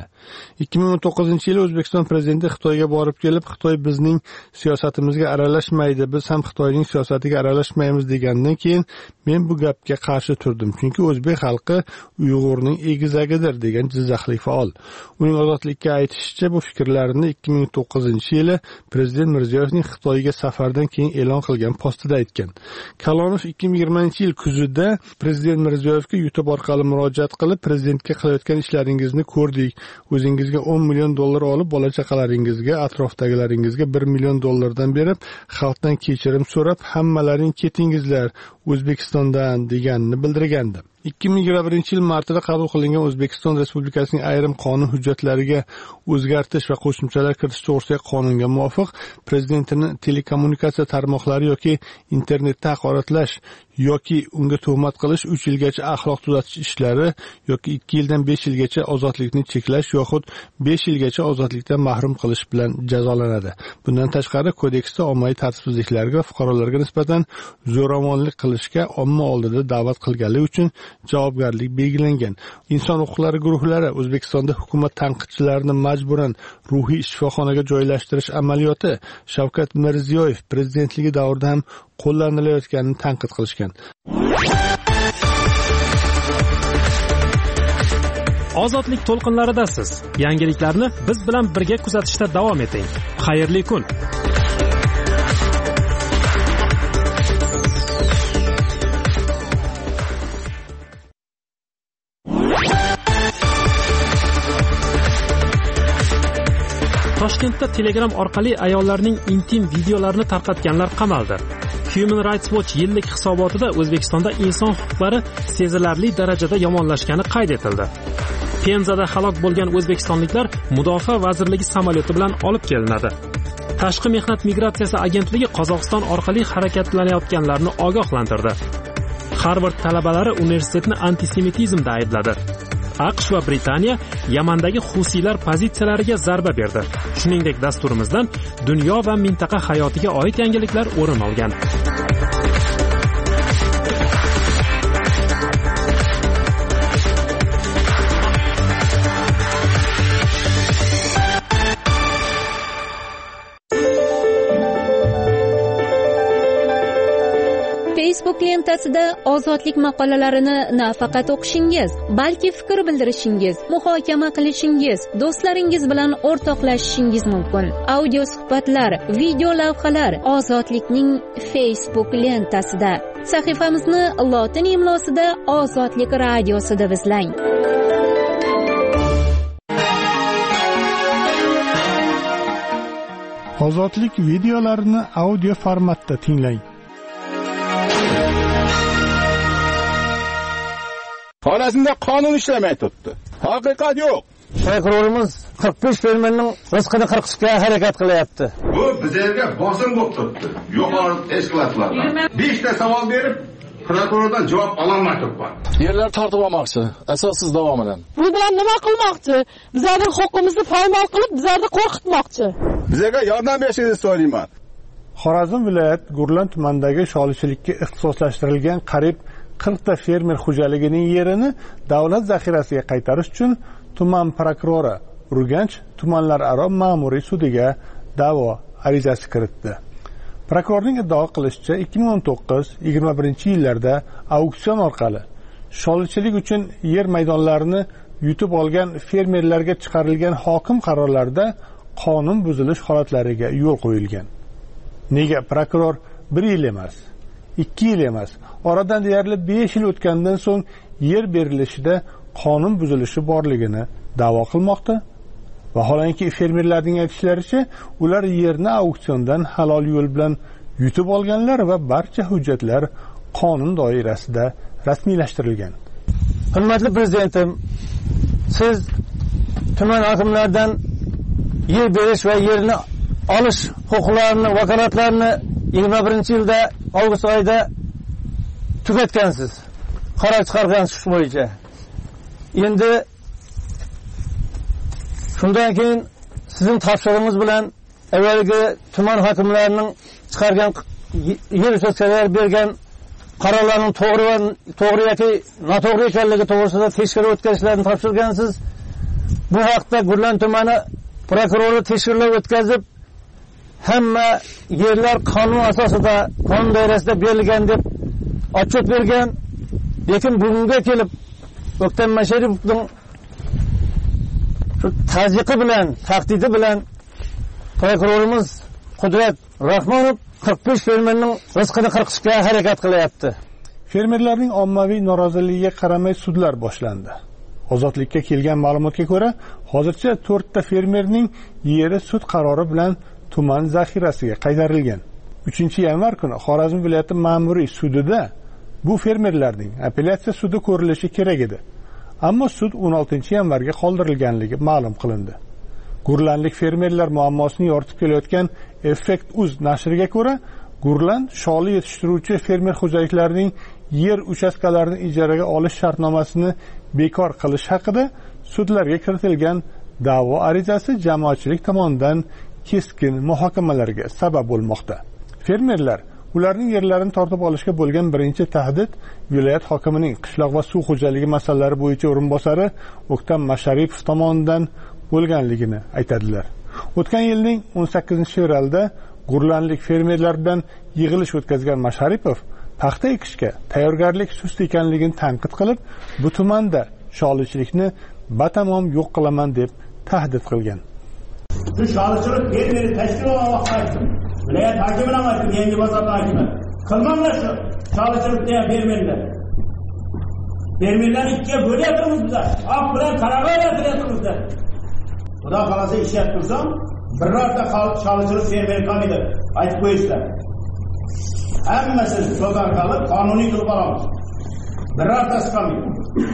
2019-yili O'zbekiston prezidenti Xitoyga borib kelib, Xitoy bizning siyosatimizga aralashmaydi, biz ham Xitoyning siyosatiga aralashmaymiz degandan keyin men bu gapga qarshi turdim, chunki o'zbek xalqi Uyg'urning egizagidir degan jizzaxlik faol. Uning Ozodlikka aytishicha, bu fikrlarini 2009-yili prezident Mirziyoyevning Xitoyga safardan keyin e'lon qilgan postida aytgan. Kalonov 2020-yil kuzida prezident Mirziyoyevga YouTube orqali murojaat qilib, prezidentga qilayotgan ishlaringizni ko'rdik. O'zingizga $10 million olib, bola-chaqalaringizga, atrofdagilaringizga $1 million berib, xalqdan kechirim so'rab, hammalaring ketingizlar O'zbekistondan deganini bildirgandi. 2021-yil martida qabul qilingan O'zbekiston Respublikasining ayrim qonun hujjatlariga o'zgartirish va qo'shimchalar kiritish to'g'risidagi qonunga muvofiq prezidentini telekommunikatsiya tarmoqlari yoki internetda haqoratlash yoki unga tuhmat qilish 3 yilgacha axloq tuzatish ishlari yoki 2 yildan 5 yilgacha ozodlikni cheklash yoxud 5 yilgacha ozodlikdan mahrum qilish bilan jazolanadi. Bundan tashqari kodeksda ommaviy tartibsizliklarga va fuqarolarga nisbatan zo'ravonlik qilishga omma oldida da'vat qilganlik uchun javobgarlik belgilangan. Inson huquqlari guruhlari O'zbekistonda hukumat tanqidchilarini majburan ruhiy shifoxonaga joylashtirish amaliyoti Shavkat Mirziyoyev prezidentligi davrida ham qo'llanilayotganini tanqid qilishgan. Ozodlik to'lqinlaridasiz. Yangiliklarni biz bilan birga kuzatishda davom eting. Xayrli kun. Toshkentda Telegram orqali ayollarning intim videolarini tarqatganlar qamaldi. Human Rights Watch yillik hisobotida O'zbekistonda inson huquqlari sezilarli darajada yomonlashgani qayd etildi. Penzada halok bo'lgan o'zbekistonliklar Mudofaa vazirligi samolyoti bilan olib kelinadi. Tashqi mehnat migratsiyasi agentligi Qozog'iston orqali harakatlanayotganlarni ogohlantirdi. Harvard talabalari universitetni antisemitizmda aybladi. AQSh va Britaniya Yamandagi Husiylar pozitsiyalariga zarba berdi. Shuningdek, dasturimizdan dunyo va mintaqa hayotiga oid yangiliklar o'rin olgan. Facebook lentasida ozodlik maqolalarini nafaqat o'qishingiz, balki fikr bildirishingiz, muhokama qilishingiz, do'stlaringiz bilan o'rtoqlashishingiz mumkin. Audio suhbatlar, video lavhalar ozodlikning Facebook lentasida. Sahifamizni lotin imlosida Ozodlik radiosi deb izlang. Ozodlik videolarini audio formatda tinglang. Xorazmda qonun ishlamay turibdi. Haqiqat yo'q. Prokurorimiz 45 fermerning rizqini qirqishga harakat qilyapti. Bu bizlarga bosim bo'lib turibdi. Yuqori tashkilotlardan 5 ta savol berib, prokurordan javob ololmay turibman. Yerlar tortib olmoqchi, asossiz davomidan. Bu bilan nima qilmoqchi? Bizlarning huquqimizni poymol qilib, bizlarni qo'rqitmoqchi. Bizlarga yordam berishingizni so'rayman. Xorazm viloyat Gurlan tumanidagi sholichilikka ixtisoslashtirilgan qariyb 40 ta fermer xo'jaligining yerini davlat zaxirasiga qaytarish uchun tuman prokurori Urganch tumanlararo ma'muriy sudiga da'vo arizasi kiritdi. Prokurorning iddao qilishicha 2019-21 yillarda auksion orqali sholichilik uchun yer maydonlarini yutib olgan fermerlarga chiqarilgan hokim qarorlarida qonun buzilish holatlariga yo'l qo'yilgan. Nega prokuror 1 yil emas, 2 yil emas, oradan deyarli 5 yil o'tgandan so'ng yer berilishida qonun buzilishi borligini da'vo qilmoqda? Vaholanki fermerlarning aytishlaricha, ular yerni auksiondan halol yo'l bilan yutib olganlar va barcha hujjatlar qonun doirasida rasmiylashtirilgan. Hurmatli prezidentim, siz tuman hokimlaridan yer berish va yerni olish huquqlarini, vakolatlarini 21-yilda avgust oyida tugatgansiz. Qaror chiqargansiz shu bo'yicha. Endi shundan keyin sizning topshirig'ingiz bilan avvalgi tuman hokimlarining chiqargan yer uchastkalari bergan qarorlarning to'g'ri yoki noto'g'ri ekanligi to'g'risida tekshiruv o'tkazishlarni topshirgansiz. Bu haqda Gurlan tumani prokurori tekshiruv o'tkazib, hamma yerlar qonun asosida, qonun doirasida berilgan deb otcho't bergan. Lekin bugunga kelib O'ktam Masharipovning shu tazyiqi bilan, tahdidi bilan prokurorimiz Qudrat Rahmonov 45 fermerning rizqini qirqishga harakat qilyapti. Fermerlarning ommaviy noroziligiga qaramay sudlar boshlandi. Ozodlikka kelgan ma'lumotga ko'ra, hozircha 4 ta fermerning yeri sud qarori bilan tuman zaxirasiga qaytarilgan. 3-yanvar kuni Xorazm viloyati ma'muriy sudida bu fermerlarning apellyatsiya sudi ko'rilishi kerak edi. Ammo sud 16-yanvarga qoldirilganligi ma'lum qilindi. Gurlanlik fermerlar muammosini yoritib kelayotgan Effect.uz nashriga ko'ra, Gurlan sholi yetishtiruvchi fermer xo'jaliklarining yer uchastkalarini ijaraga olish shartnomasini bekor qilish haqida sudlarga kiritilgan da'vo arizasi jamoatchilik tomonidan keskin muhokamalarga sabab bo'lmoqda. Fermerlar ularning yerlarini tortib olishga bo'lgan birinchi tahdid viloyat hokimining qishloq va suv xo'jaligi masalalari bo'yicha o'rinbosari O'ktam Masharipov tomonidan bo'lganligini aytadilar. O'tgan yilning 18-fevralda gurlanlik fermerlar bilan yig'ilish o'tkazgan Masharipov paxta ekishga tayyorgarlik sust ekanligini tanqid qilib, bu tumanda sholichilikni batamom yo'q qilaman deb tahdid qilgan. Shu sholichilik fermeri tashkil olmoqchi. Viloyat hokimidan aytdim, yangi bozor hokimi. Qilmanglar shu sholichilikni fermerlar. Fermerlar ikkiga bo'lyapmiz biz. Oq bilan qora bo'lyapmiz. Xudo xolasa ishlab tursam, birorta sholichilik fermer qolmaydi. Aytib qo'yishlar. Hammasini so'zlar qilib, qonuniy qilib olamiz. Birortasi qolmaydi.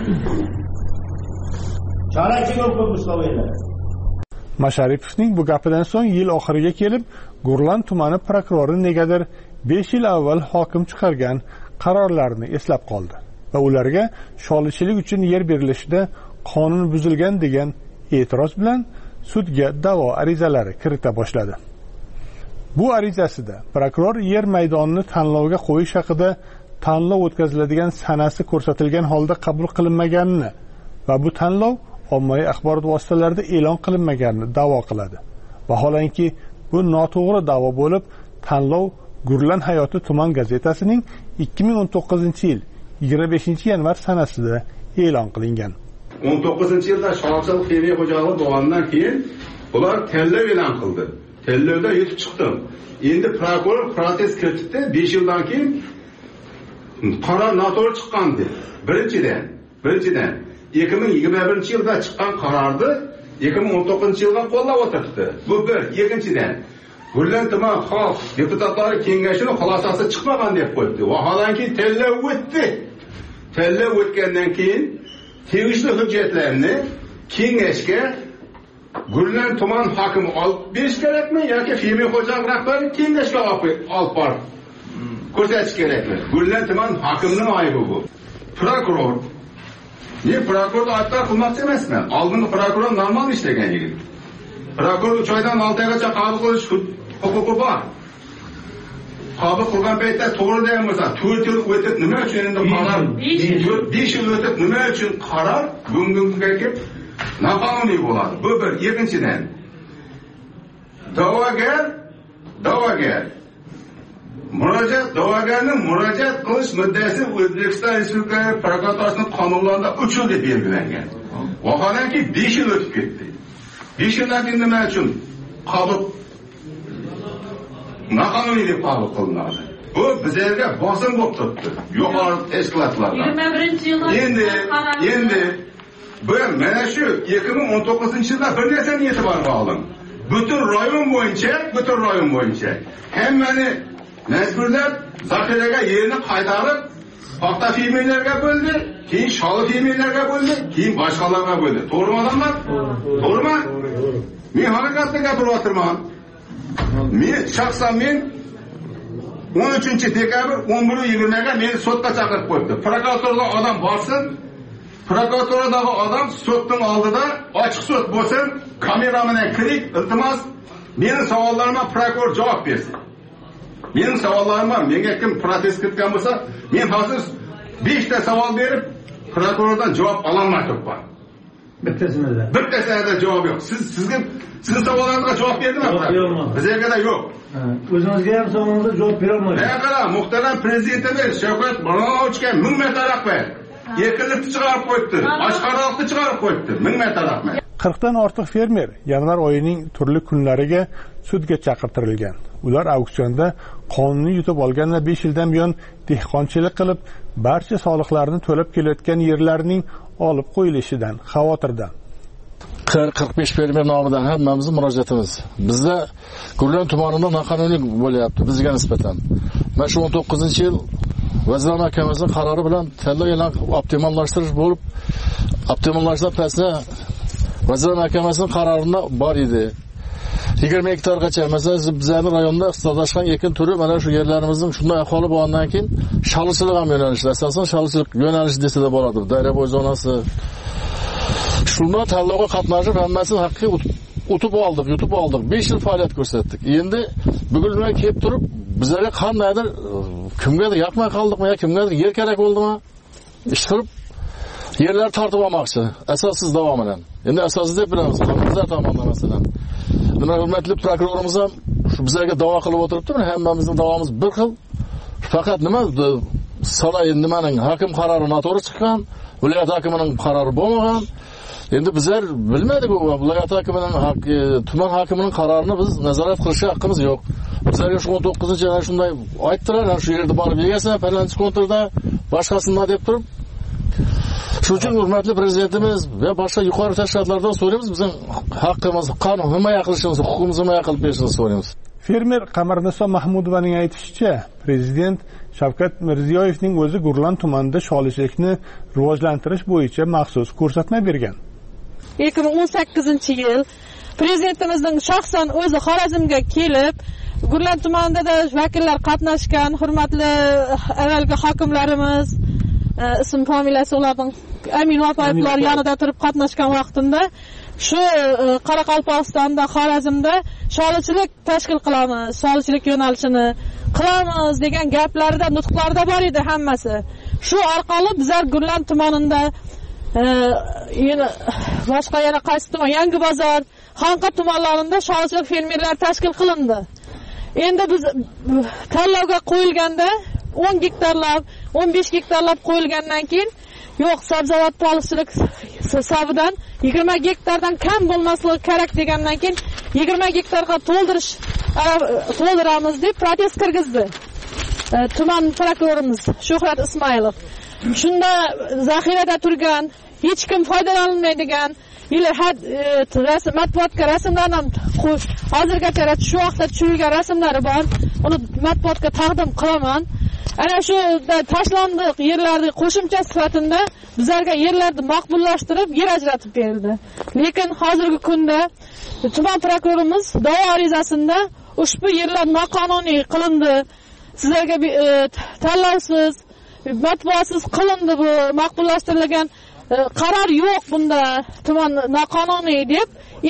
Sholichilik bo'lib qo'yinglar. Masharipovning bu gapidan so'ng yil oxiriga kelib, Gurlan tumani prokurori negadir 5 yil avval hokim chiqargan qarorlarni eslab qoldi va ularga sholichilik uchun yer berilishida qonun buzilgan degan e'tiroz bilan sudga da'vo arizalari kirita boshladi. Bu arizasida prokuror yer maydonini tanlovga qo'yish haqida tanlov o'tkaziladigan sanasi ko'rsatilgan holda qabul qilinmaganini va bu tanlov ommaviy axborot vositalarida e'lon qilinmaganini da'vo qiladi. Vaholanki bu noto'g'ri da'vo bo'lib, tanlov Gurlan hayoti tuman gazetasining 2019-yil 25-yanvar sanasida e'lon qilingan. 19-yilda sholichilik fermer xo'jaligi bo'lgandan keyin ular tanlov e'lon qildi. Tanlovda yutib chiqdim. Endi prokuror protest kiritdi. 5 yildan keyin qaror noto'g'ri chiqqan dedi. Birinchidan 2021-yilda chiqqan qarorni 2019-yilga qo'llab o'tiribdi. Bu bir. Ikkinchidan, Gurlan tuman xalq deputatlari kengashining xulosasi chiqmagan deb qo'ydi. Vaholanki tanlov o'tdi. Tanlov o'tgandan keyin tegishli hujjatlarni kengashga Gurlan tuman hokimi olib berish kerakmi yoki fermer xo'jalik rahbari kengashga olib borib ko'rsatish kerakmi? Gurlan tuman hokimining aybi bu. Prokuror prokuror aytlar qilmoqchi emasman. Oldingi prokuror normal ishlagan yigit. Prokuror 3 oydan 6 oygacha qabul qilish huquqi bor. Qabul qilgan paytda to'g'ri deyapmiz. 4 yil o'tib nima uchun endi qaror 5 yil o'tib nima uchun qaror bugunga kelib noqonuniy bo'ladi. Bu bir. Ikkinchidan, da'vogar da'vogarning murojaat qilish muddati O'zbekiston Respublikasi prokuraturasining qonunlarida 3 yil deb belgilangan. Vaholanki 5 yil o'tib ketdi. 5 yildan keyin nima uchun qabul noqonuniy deb qabul qilinadi? Bu bizlarga bosim bo'lib turibdi. Yuqori tashkilotlardan. 21-yilda endi bu mana shu 2019-yilda bir narsani e'tiborga oling. Butun rayon bo'yicha hammani majburlab zaxiraga yerni qaytarib, paxta fermerlarga bo'ldi, keyin sholi fermerlarga bo'ldi, keyin boshqalarga bo'ldi. To'g'rimi odamlar? To'g'rimi? Men haqiqatda gapiryapman. Men 13-dekabr 11:20 ga meni sudga chaqirib qo'ydi. Prokuraturaga odam borsin, prokuraturadagi odam sudning oldida ochiq sud bo'lsin, kamera bilan kirik, iltimos, meni savollarimga prokuror javob bersin. Mening savollarim bor. Menga kim protest kiritgan bo'lsa, men hozir 5 ta savol berib, prokurordan javob ololmay turibman. Bittasida javob yo'q. Sizning savollaringizga javob berdimmi? Bizga yo'q. O'zingizga ham savolingizga javob bera olmaysiz. Qara, muhtaram prezidentimiz Shavkat Miromonovichga 1000 marta rahmat. Erkinlikni chiqarib qo'yibdi, oshqoroqni chiqarib qo'yibdi. 1000 marta rahmat. 40 dan ortiq fermer yanvar oyining turli kunlariga sudga chaqirtirilgan. Ular auksionda qonuniy yutib olgan va 5 yildan buyon dehqonchilik qilib, barcha soliqlarni to'lab kelayotgan yerlarining olib qo'yilishidan xavotirda. 40-45 fermer nomidan hammamizning murojaatimiz. Bizda Gurlan tumanida noqonuniy bo'lyapti bizga nisbatan. Mana shu 19-yil Vazirlar Mahkamasining qarori bilan tanlov e'lon optimallashtirish bo'lib, optimallashtirish pastda Vazirlar Mahkamasining qarorida bor edi. 20 hektargacha, masalan, bizning rayonda iqtisodlashgan ekin turi mana shu yerlarimizning shunday ahvoli bo'lgandan keyin shalchilik ham yo'nalishi, asosan shalchilik yo'nalishi desa bo'ladi. Daryobo'y zonasi. Shundan tanlovga qatnashib, hammasini haqiqiy yutib oldik. 5 yil faoliyat ko'rsatdik. Endi bugun bilan kelib turib, bizlarga qandaydir kimgadir yoqmay qoldikmi yo kimgadir yer kerak bo'ldimi? Ish qilib yerlar tortib olmoqchi. Asossiz davomidan. Endi asossiz deb bilamiz, qonunlar tomonidan masalan. Nima hurmatli prokurorimiz ham shu bizlarga da'vo qilib o'tiribdi. Hammamizning da'vomiz bir xil. Faqat nima solay nimaning hokim qarori noto'g'ri chiqqan, viloyat hokimining qarori bo'lmagan. Endi bizlar bilmadik, viloyat hokimining tuman hokimining qarorini biz nazorat qilishga haqqimiz yo'q. Bizlarga shu 19-yana shunday aytdilar, shu yerda borib yegasan, falanchi kontrda boshqasini deb turib. Shuning uchun hurmatli prezidentimiz va boshqa yuqori tashkilotlardan so'raymiz, bizning haqqimiz, qonun himoya qilishimizni, huquqimizni himoya qilib berishini so'raymiz. Fermer Qamarniso Mahmudovaning aytishicha, prezident Shavkat Mirziyoyevning o'zi Gurlan tumanida sholichilikni rivojlantirish bo'yicha maxsus ko'rsatma bergan. 2018-yil prezidentimizning shaxsan o'zi Xorazmga kelib, Gurlan tumanida vakillar qatnashgan, hurmatli avvalgi hokimlarimiz, ism familiyasi ularning Amin Vapayevlar yonida turib qatnashgan vaqtida shu Qoraqalpog'istonda, Xorazmda sholichilik tashkil qilamiz, sholichilik yo'nalishini qilamiz degan gaplarda, nutqlarda bor edi hammasi. Shu orqali bizlar Gurlan tumanida yana boshqa yana qaysi tuman, Yangi bozor, Xonqa tumanlarida sholichilik fermerlar tashkil qilindi. Endi biz tanlovga qo'yilganda 10 gektarlab, 15 gektarlab qo'yilgandan keyin yo'q, sabzavot baliqchilik hisobidan 20 gektardan kam bo'lmasligi kerak degandan keyin 20 gektarga to'ldiramiz deb protest kirgizdi. Tuman prokurorimiz Shuhrat Ismoilov. Shunda zaxirada turgan, hech kim foydalanolmaydigan matbuotga rasmlarni ham hozirgacha shu vaqtda tushirilgan rasmlari bor. Uni matbuotga taqdim qilaman. Ana shu tashlandiq yerlarni qo'shimcha sifatida bizlarga yerlarni maqbullashtirib, yer ajratib berildi. Lekin hozirgi kunda tuman prokurorimiz da'vo arizasida ushbu yerlar noqonuniy qilindi, sizlarga tanlovsiz, matbuotsiz qilindi, bu maqbullashtirilgan qaror yo'q bunda, tuman noqonuniy deb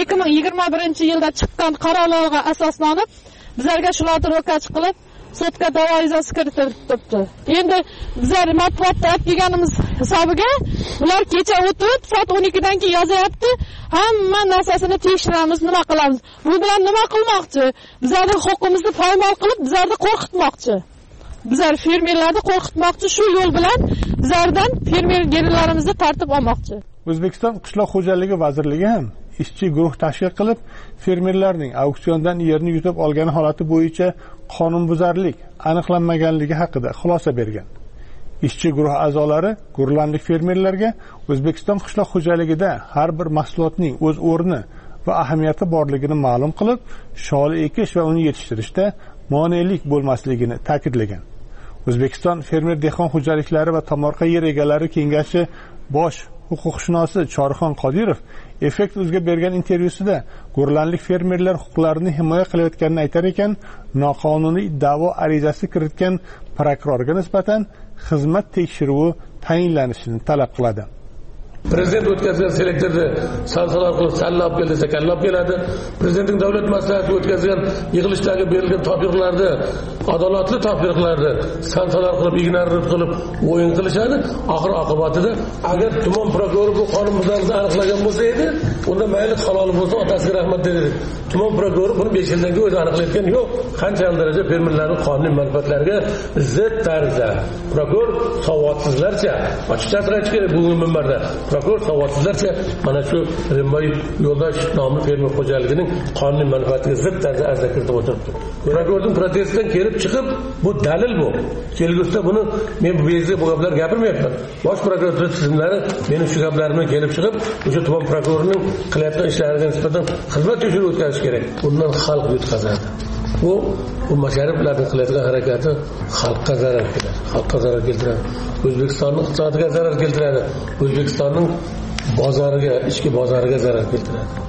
2021-yilda chiqqan qarorlarga asoslanib bizlarga shularni ro'kach qilib sudga da'vo arizasi kiritilibdi. Endi bizlar matbuotda aytganimiz hisobiga ular kecha o'tib soat 12dan keyin yozyapti, hamma narsasini tekshiramiz, nima qilamiz. Bu bilan nima qilmoqchi? Bizlarning huquqimizni poymol qilib, bizlarni qo'rqitmoqchi. Bizlar fermerlarni qo'rqitmoqchi, shu yo'l bilan bizlardan fermer yerlarimizni tartib olmoqchi. O'zbekiston Qishloq xo'jaligi vazirligi ham ishchi guruh tashkil qilib, fermerlarning auksiondan yerni yutib olgani holati bo'yicha qonunbuzarlik aniqlanmaganligi haqida xulosa bergan. Ishchi guruh a'zolari gurlanlik fermerlarga O'zbekiston qishloq xo'jaligida har bir mahsulotning o'z o'rni va ahamiyati borligini ma'lum qilib, sholi ekish va uni yetishtirishda monelik bo'lmasligini ta'kidlagan. O'zbekiston fermer dehqon xo'jaliklari va tomorqa yer egalari kengashi bosh huquqshunosi Chorxon Qodirov Effekt o'zga bergan intervyusida gurlanlik fermerlar huquqlarini himoya qilayotganini aytar ekan, noqonuniy da'vo arizasi kiritgan prokurorga nisbatan xizmat tekshiruvi tayinlanishini talab qiladi. Prezident o'tkazgan selektorni sansalar qilib tanlab kel desa tanlab keladi. Prezidentning davlat maslahati o'tkazgan yig'ilishdagi berilgan topshiriqlarni, adolatli topshiriqlarni sansalar qilib, ignorant qilib o'yin qilishadi. Oxir oqibatida agar tuman prokurori bu qonunbuzarlikni aniqlagan bo'lsa edi, unda mayli halol bo'lsa otasiga rahmat dedi. Tuman prokurori buni 5 yildan keyin o'zi aniqlayotgan yo'q. Qanchalik darajada fermerlarning qonuniy manfaatlariga zid tarzda prokuror savodsizlarcha ochiqchasiga aytish kerak bugungi minbarda. Prokuror savodsizlarcha mana shu Rimboy Yo'ldosh nomli fermer xo'jaligining qonuniy manfaatiga zid tarzda arza kiritib o'tiribdi. Prokurorning protestidan kelib chiqib, bu dalil bu. Kelgusida buni men bu bezda bu gaplar gapirmayapman. Bosh prokuratura tizimlari meni shu gaplarimdan kelib chiqib, o'sha tuman prokurorining qilayotgan ishlariga nisbatan xizmat tekshiruvi o'tkazish kerak. Bundan xalq yutqazadi. Bu mashariflarning qilayotgan harakati xalqqa zarar keladi. Xalqqa zarar keltiradi. O'zbekistonning iqtisodiga zarar keltiradi. O'zbekistonning bozoriga, ichki bozoriga zarar keltiradi.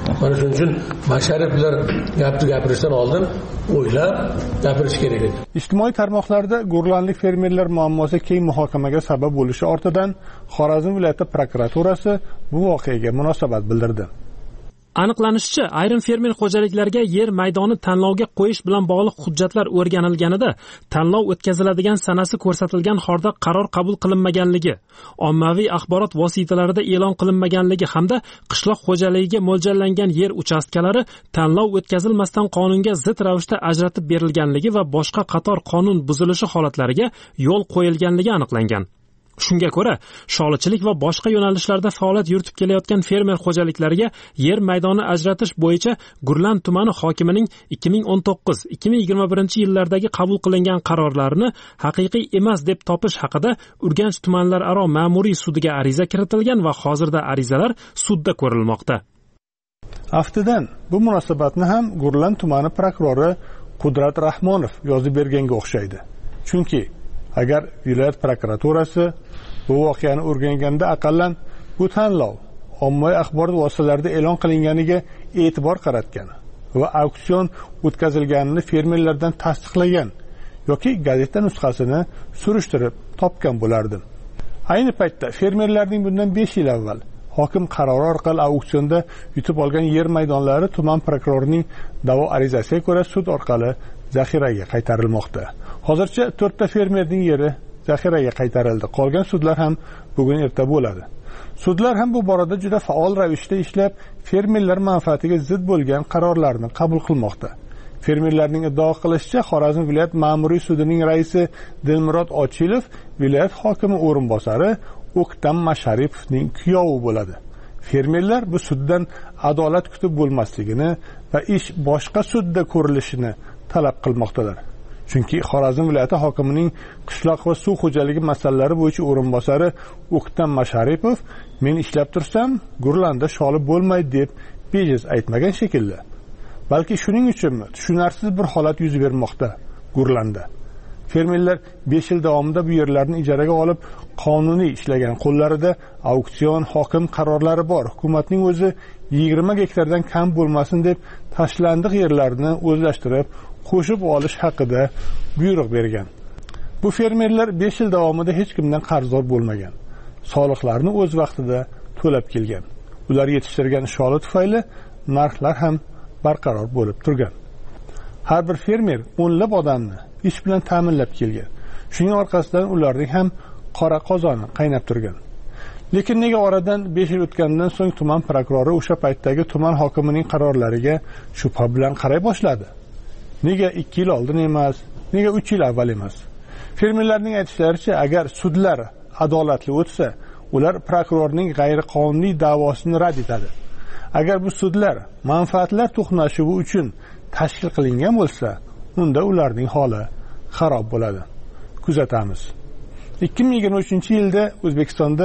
Mana shuning uchun Mashariplar gapni gapirishdan oldin o'ylab gapirish kerak edi. Ijtimoiy tarmoqlarda gurlanlik fermerlar muammosi keng muhokamaga sabab bo'lishi ortidan Xorazm viloyati prokuraturasi bu voqeaga munosabat bildirdi. Aniqlanishicha, ayrim fermer xo'jaliklariga yer maydoni tanlovga qo'yish bilan bog'liq hujjatlar o'rganilganida tanlov o'tkaziladigan sanasi ko'rsatilgan holda qaror qabul qilinmaganligi, ommaviy axborot vositalarida e'lon qilinmaganligi hamda qishloq xo'jaligiga mo'ljallangan yer uchastkalari tanlov o'tkazilmasdan qonunga zid ravishda ajratib berilganligi va boshqa qator qonun buzilishi holatlariga yo'l qo'yilganligi aniqlangan. Shunga ko'ra, sholichilik va boshqa yo'nalishlarda faoliyat yuritib kelayotgan fermer xo'jaliklariga yer maydoni ajratish bo'yicha Gurlan tumani hokimining 2019-2021 yillardagi qabul qilingan qarorlarini haqiqiy emas deb topish haqida Urganch tumanlararo ma'muriy sudiga ariza kiritilgan va hozirda arizalar sudda ko'rilmoqda. Aftidan bu munosabatni ham Gurlan tumani prokurori Qudrat Rahmonov yozib berganga o'xshaydi. Chunki agar viloyat prokuraturasi bu voqeani o'rganganda aqallan bu tanlov ommaviy axborot vositalarida e'lon qilinganiga e'tibor qaratgan va auksion o'tkazilganini fermerlardan tasdiqlagan yoki gazeta nusxasini surishtirib topgan bo'lardim. Ayni paytda fermerlarning bundan 5 yil avval hokim qarori orqali auksionda yutib olgan yer maydonlari tuman prokurorining da'vo arizasiga ko'ra sud orqali zaxiraga qaytarilmoqda. Hozircha 4 ta fermerning yeri zaxiraga qaytarildi. Qolgan sudlar ham bugun erta bo'ladi. Sudlar ham bu borada juda faol ravishda ishlab, fermerlar manfaatiga zid bo'lgan qarorlarni qabul qilmoqda. Fermerlarning iddao qilishicha, Xorazm viloyat ma'muriy sudining raisi Dilmurod Ochilov viloyat hokimi o'rinbosari O'ktam Masharipovning kuyovi bo'ladi. Fermerlar bu suddan adolat kutib bo'lmasligini va ish boshqa sudda ko'rilishini talab qilmoqdalar. Chunki Xorazm viloyati hokimining qishloq va suv xo'jaligi masalalari bo'yicha o'rinbosari O'ktam Masharipov men ishlab tursam, Gurlanda sholi bo'lmaydi deb bejiz aytmagan shekilli. Balki shuning uchunmi tushunarsiz bir holat yuz bermoqda Gurlanda. Fermerlar 5 yil davomida bu yerlarni ijaraga olib, qonuniy ishlagan, qo'llarida auksion, hokim qarorlari bor. Hukumatning o'zi 20 gektardan kam bo'lmasin deb tashlandiq yerlarni o'zlashtirib qo'shib olish haqida buyruq bergan. Bu fermerlar 5 yil davomida hech kimdan qarzdor bo'lmagan. Soliqlarni o'z vaqtida to'lab kelgan. Ular yetishtirgan sholi tufayli narxlar ham barqaror bo'lib turgan. Har bir fermer o'nlab odamni ish bilan ta'minlab kelgan. Shuning orqasidan ularning ham qora qozoni qaynab turgan. Lekin nega oradan 5 yil o'tgandan so'ng tuman prokurori o'sha paytdagi tuman hokimining qarorlariga shubha bilan qaray boshladi? Nega 2 yil oldin emas, nega 3 yil avval emas? Fermerlarning aytishlaricha, agar sudlar adolatli o'tsa, ular prokurorning g'ayriqonuniy da'vosini rad etadi. Agar bu sudlar manfaatlar to'qnashuvi uchun tashkil qilingan bo'lsa, unda ularning holi xarob bo'ladi. Kuzatamiz. 2023-yilda O'zbekistonda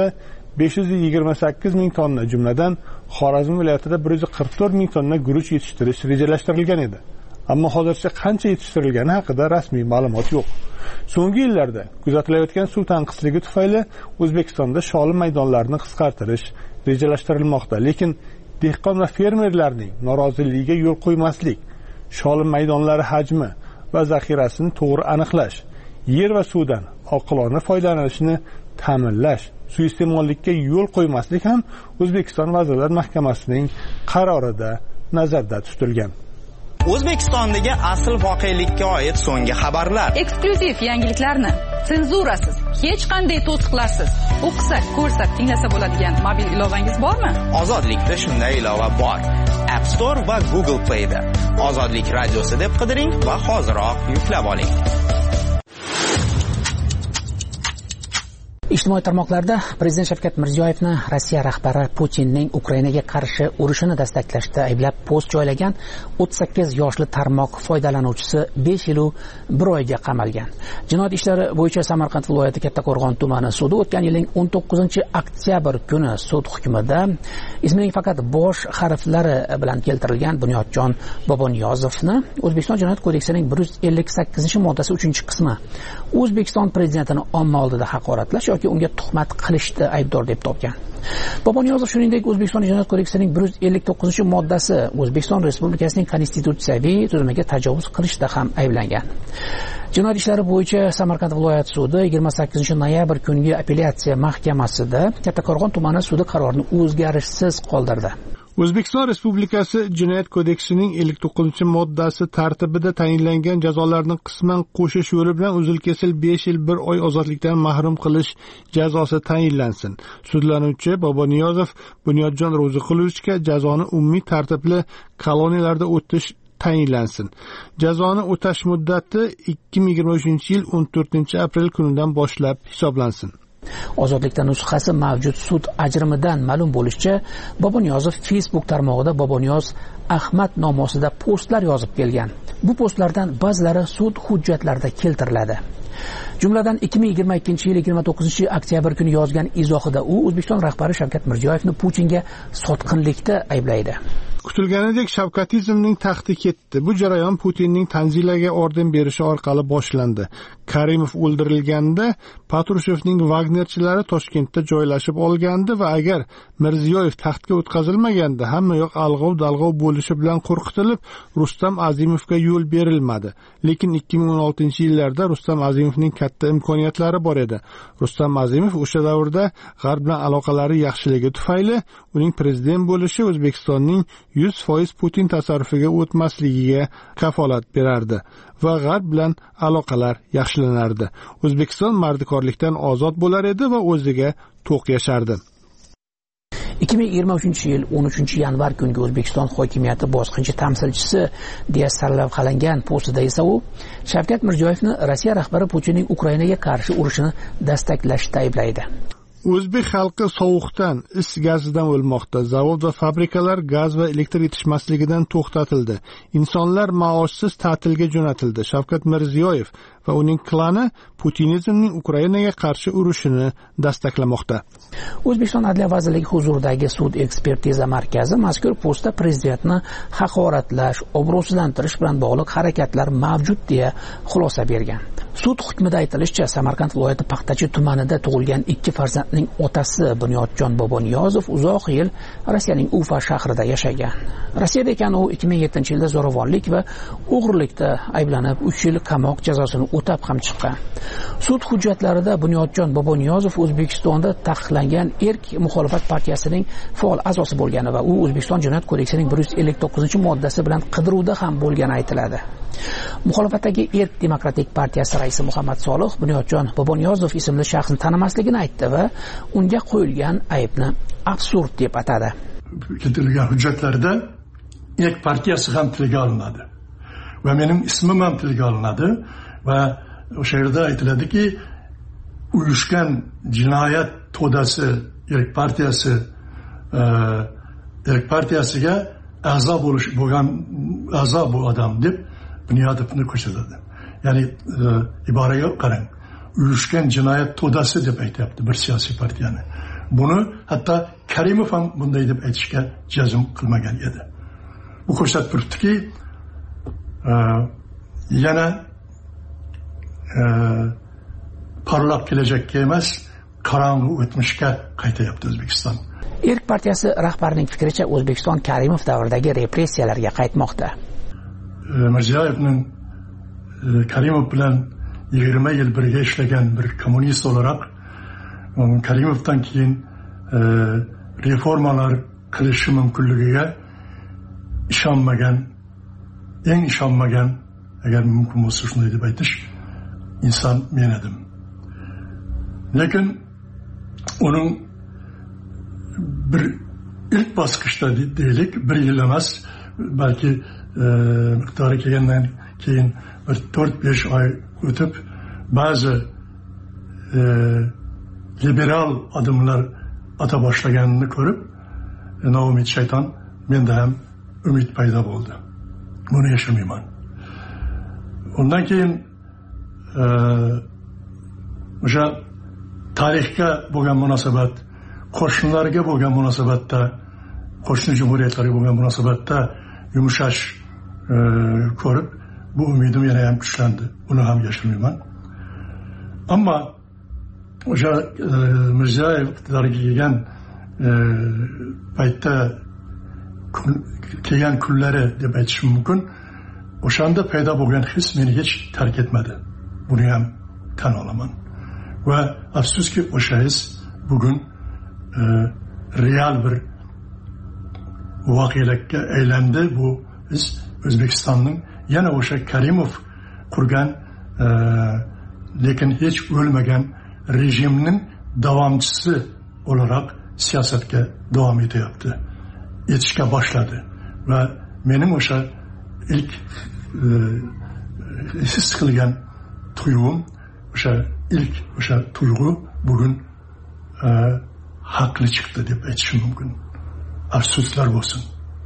528 ming tonna, jumladan Xorazm viloyatida 144 ming tonna guruch yetishtirish rejalashtirilgan edi. Ammo hozircha qancha yetishtirilgani haqida rasmiy ma'lumot yo'q. So'nggi yillarda kuzatilayotgan suv tanqisligi tufayli O'zbekistonda sholi maydonlarini qisqartirish rejalashtirilmoqda, lekin dehqon va fermerlarning noroziligiga yo'l qo'ymaslik, sholi maydonlari hajmi va zaxirasini to'g'ri aniqlash, yer va suvdan oqilona foydalanishni ta'minlash, suiiste'mollikka yo'l qo'ymaslik ham O'zbekiston Vazirlar Mahkamasining qarorida nazarda tutilgan. O'zbekistondagi asl voqelikka oid so'nggi xabarlar. Eksklyuziv yangiliklarni senzurasiz, hech qanday to'siqlarsiz o'qisak, ko'rsak, tinglasa bo'ladigan mobil ilovangiz bormi? Ozodlikda shunday ilova bor. App Store va Google Play'da Ozodlik radiosi deb qidiring va hoziroq yuklab oling. Ijtimoiy tarmoqlarda Prezident Shavkat Mirziyoyevni Rossiya rahbari Putinning Ukrainaga qarshi urushini destaklashda ayblab post joylagan 38 yoshli tarmoq foydalanuvchisi 5 yil 1 oyga qamalgan. Jinoyat ishlari bo'yicha Samarqand viloyati Kattaqo'rg'on tumani sudi o'tgan yilning 19-oktyabr kuni sud hukmida ismining faqat bosh harflari bilan keltirilgan Bunyodjon Boboniyozovni O'zbekiston Jinoyat kodeksining 158-moddasi 3-qismi O'zbekiston prezidentini omma oldida haqoratlash yoki yoki unga tuhmat qilishda aybdor deb topgan. Boboniyozov shuningdek O'zbekiston Jinoyat kodeksining 159-moddasi O'zbekiston Respublikasining konstitutsiyaviy tuzumiga tajovuz qilishda ham ayblangan. Jinoyat ishlari bo'yicha Samarqand viloyat sudi 28-noyabr kungi apellyatsiya mahkamasida Kattaqo'rg'on tumani sudi qarorini o'zgarishsiz qoldirdi. O'zbekiston Respublikasi Jinoyat kodeksining 59-moddasi tartibida tayinlangan jazolarni qisman qo'shish yo'li bilan uzil-kesil 5 yil 1 oy ozodlikdan mahrum qilish jazosi tayinlansin. Sudlanuvchi Boboniyozov Bunyodjon Ro'ziqulovichga jazoni umumiy tartibli koloniyalarda o'tish tayinlansin. Jazoni o'tash muddati 2023-yil 14-aprel kunidan boshlab hisoblansin. Ozodlikda nusxasi mavjud sud ajrimidan ma'lum bo'lishicha, Boboniyozov Facebook tarmog'ida Boboniyoz Ahmad nomosida postlar yozib kelgan. Bu postlardan ba'zilari sud hujjatlarida keltiriladi. Jumladan 2022-yil 29-oktyabr kuni yozgan izohida u O'zbekiston rahbari Shavkat Mirziyoyevni Putinga sotqinlikda ayblaydi. Kutilganidek shavkatizmning taxti ketdi. Bu jarayon Putinning Tanzilaga orden berishi orqali boshlandi. Karimov o'ldirilganda Patrushevning Wagnerchilari Toshkentda joylashib olgandi va agar Mirziyoyev taxtga o'tkazilmaganda hamma yoq alg'ov-dalg'ov bo'lishi bilan qo'rqitilib, Rustam Azimovga yo'l berilmadi. Lekin 2016-yillarda Rustam Azimovning katta imkoniyatlari bor edi. Rustam Azimov o'sha davrda G'arb bilan aloqalari yaxshiligi tufayli uning prezident bo'lishi O'zbekistonning 100% Putin tasarrufiga o'tmasligiga kafolat berardi va G'arb bilan aloqalar yaxshilanardi. O'zbekiston mardikorlikdan ozod bo'lar edi va o'ziga to'q yashardi. 2023-yil 13-yanvar kungi O'zbekiston hokimiyati bosqinchi tamsilchisi deya sarlavhalangan postida esa u Shavkat Mirziyoyevni Rossiya rahbari Putinning Ukrainaga qarshi urushini destaklashda ayblaydi. O'zbek xalqi sovuqdan, is gazidan o'lmoqda. Zavod va fabrikalar gaz va elektr yetishmasligidan to'xtatildi. Insonlar maoshsiz ta'tilga jo'natildi. Shavkat Mirziyoyev va uning klani Putinizmning Ukrainaga qarshi urushini dastaklamoqda. O'zbekiston Adliya vazirligi huzuridagi sud ekspertiza markazi mazkur postda prezidentni haqoratlash, obro'sizlantirish bilan bog'liq harakatlar mavjud deya xulosa bergan. Sud hukmida aytilishicha, Samarqand viloyati Paxtachi tumanida tug'ilgan 2 farzandning otasi Bunyodjon Boboniyozov uzoq yil Rossiyaning Ufa shahrida yashagan. Rossiyada ekan u 2007-yilda zo'ravonlik va o'g'rilikda ayblanib 3 yil qamoq jazosini o'tab ham chiqqan. Sud hujjatlarida Bunyodjon Boboniyozov O'zbekistonda taqiqlangan erk muxolifat partiyasining faol a'zosi bo'lgani va u O'zbekiston Jinoyat kodeksining 159-moddasi bilan qidiruvda ham bo'lgani aytiladi. Muxolifatdagi Erk Demokratik partiyasi raisi Muhammad Solih Bunyodjon Boboniyozov ismli shaxsni tanimasligini aytdi va unga qo'yilgan aybni absurd deb atadi. Keltirilgan hujjatlarda Erk partiyasi ham tilga olinadi va mening ismim ham tilga olinadi va o'sha yerda aytiladiki, uyushgan jinoyat to'dasi Erk partiyasiga a'zo bo'lgan a'zo bu odam deb Bunyodovni ko'rsatadi. Ya'ni iboraga qarang. Uyushgan jinoyat to'dasi deb aytyapti bir siyosiy partiyani. Buni hatto Karimov ham bunday deb aytishga jazm qilmagan edi. Bu ko'rsatib turibdiki, yana parlaq kelajakka emas, qorong'u o'tmishga qaytyapti O'zbekiston. Erk partiyasi rahbarining fikricha O'zbekiston Karimov davridagi repressiyalarga qaytmoqda. Mirziyoyevning Karimov bilan 20 yil birga ishlagan bir kommunist olarak Karimovdan keyin reformalar qilishi mumkinligiga ishonmagan, agar mumkin bo'lsa shunday deb aytish inson men edim. Lekin uning bir ilk bosqichda deylik, bir yil emas, balki miqdori kelgandan keyin bir 4-5 oy o'tib ba'zi liberal adımlar ata boshlaganini ko'rib, noumid shayton menda ham umid paydo bo'ldi. Buni yashamayman. Undan keyin o'sha tarixga bo'lgan munosabat, qo'shnilarga bo'lgan munosabatda, qo'shni jumhuriyatlarga bo'lgan munosabatda yumshash ko'rib, bu umidim yana ham kuchlandi. Buni ham yashirmayman. Ammo o'sha Mirziyoyev iqtidorga kelgan paytda kelgan kunlari deb aytishim mumkin. O'shanda paydo bo'lgan his meni hech tark etmadi. Buni ham tan olaman. Va afsuski o'sha his bugun real bir voqelikka aylandi. Bu his O'zbekistonning yana o'sha Karimov qurgan lekin hech o'lmagan rejimning davomchisi o'laroq siyosatga davom etyapti. Etishga boshladi va mening o'sha ilk his qilgan tuyg'um, o'sha tuyg'u bugun haqli chiqdi deb aytishim mumkin. Afsuslar bo'lsin.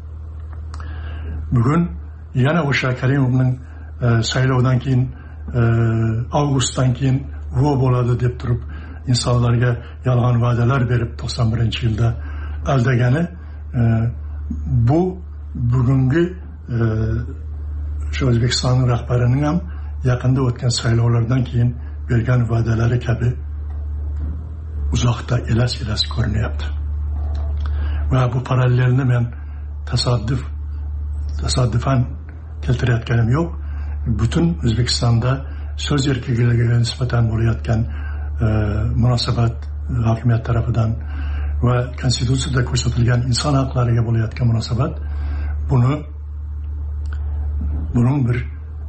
Bugun yana o'sha Karimovning saylovdan keyin avgustdan keyin bo'ladi deb turib insonlarga yolg'on va'dalar berib 91-yilda aldagani bu bugungi shu O'zbekistonning rahbarining ham yaqinda o'tgan saylovlardan keyin bergan va'dalari kabi uzoqda elas ko'rinyapti. Va bu parallelni men tasodifan keltirayotganim yo'q. Butun O'zbekistonda so'z erkinligiga nisbatan bo'layotgan munosabat hokimiyat tarafidan va konstitutsiyada ko'rsatilgan inson haqlariga bo'layotgan munosabat buning bir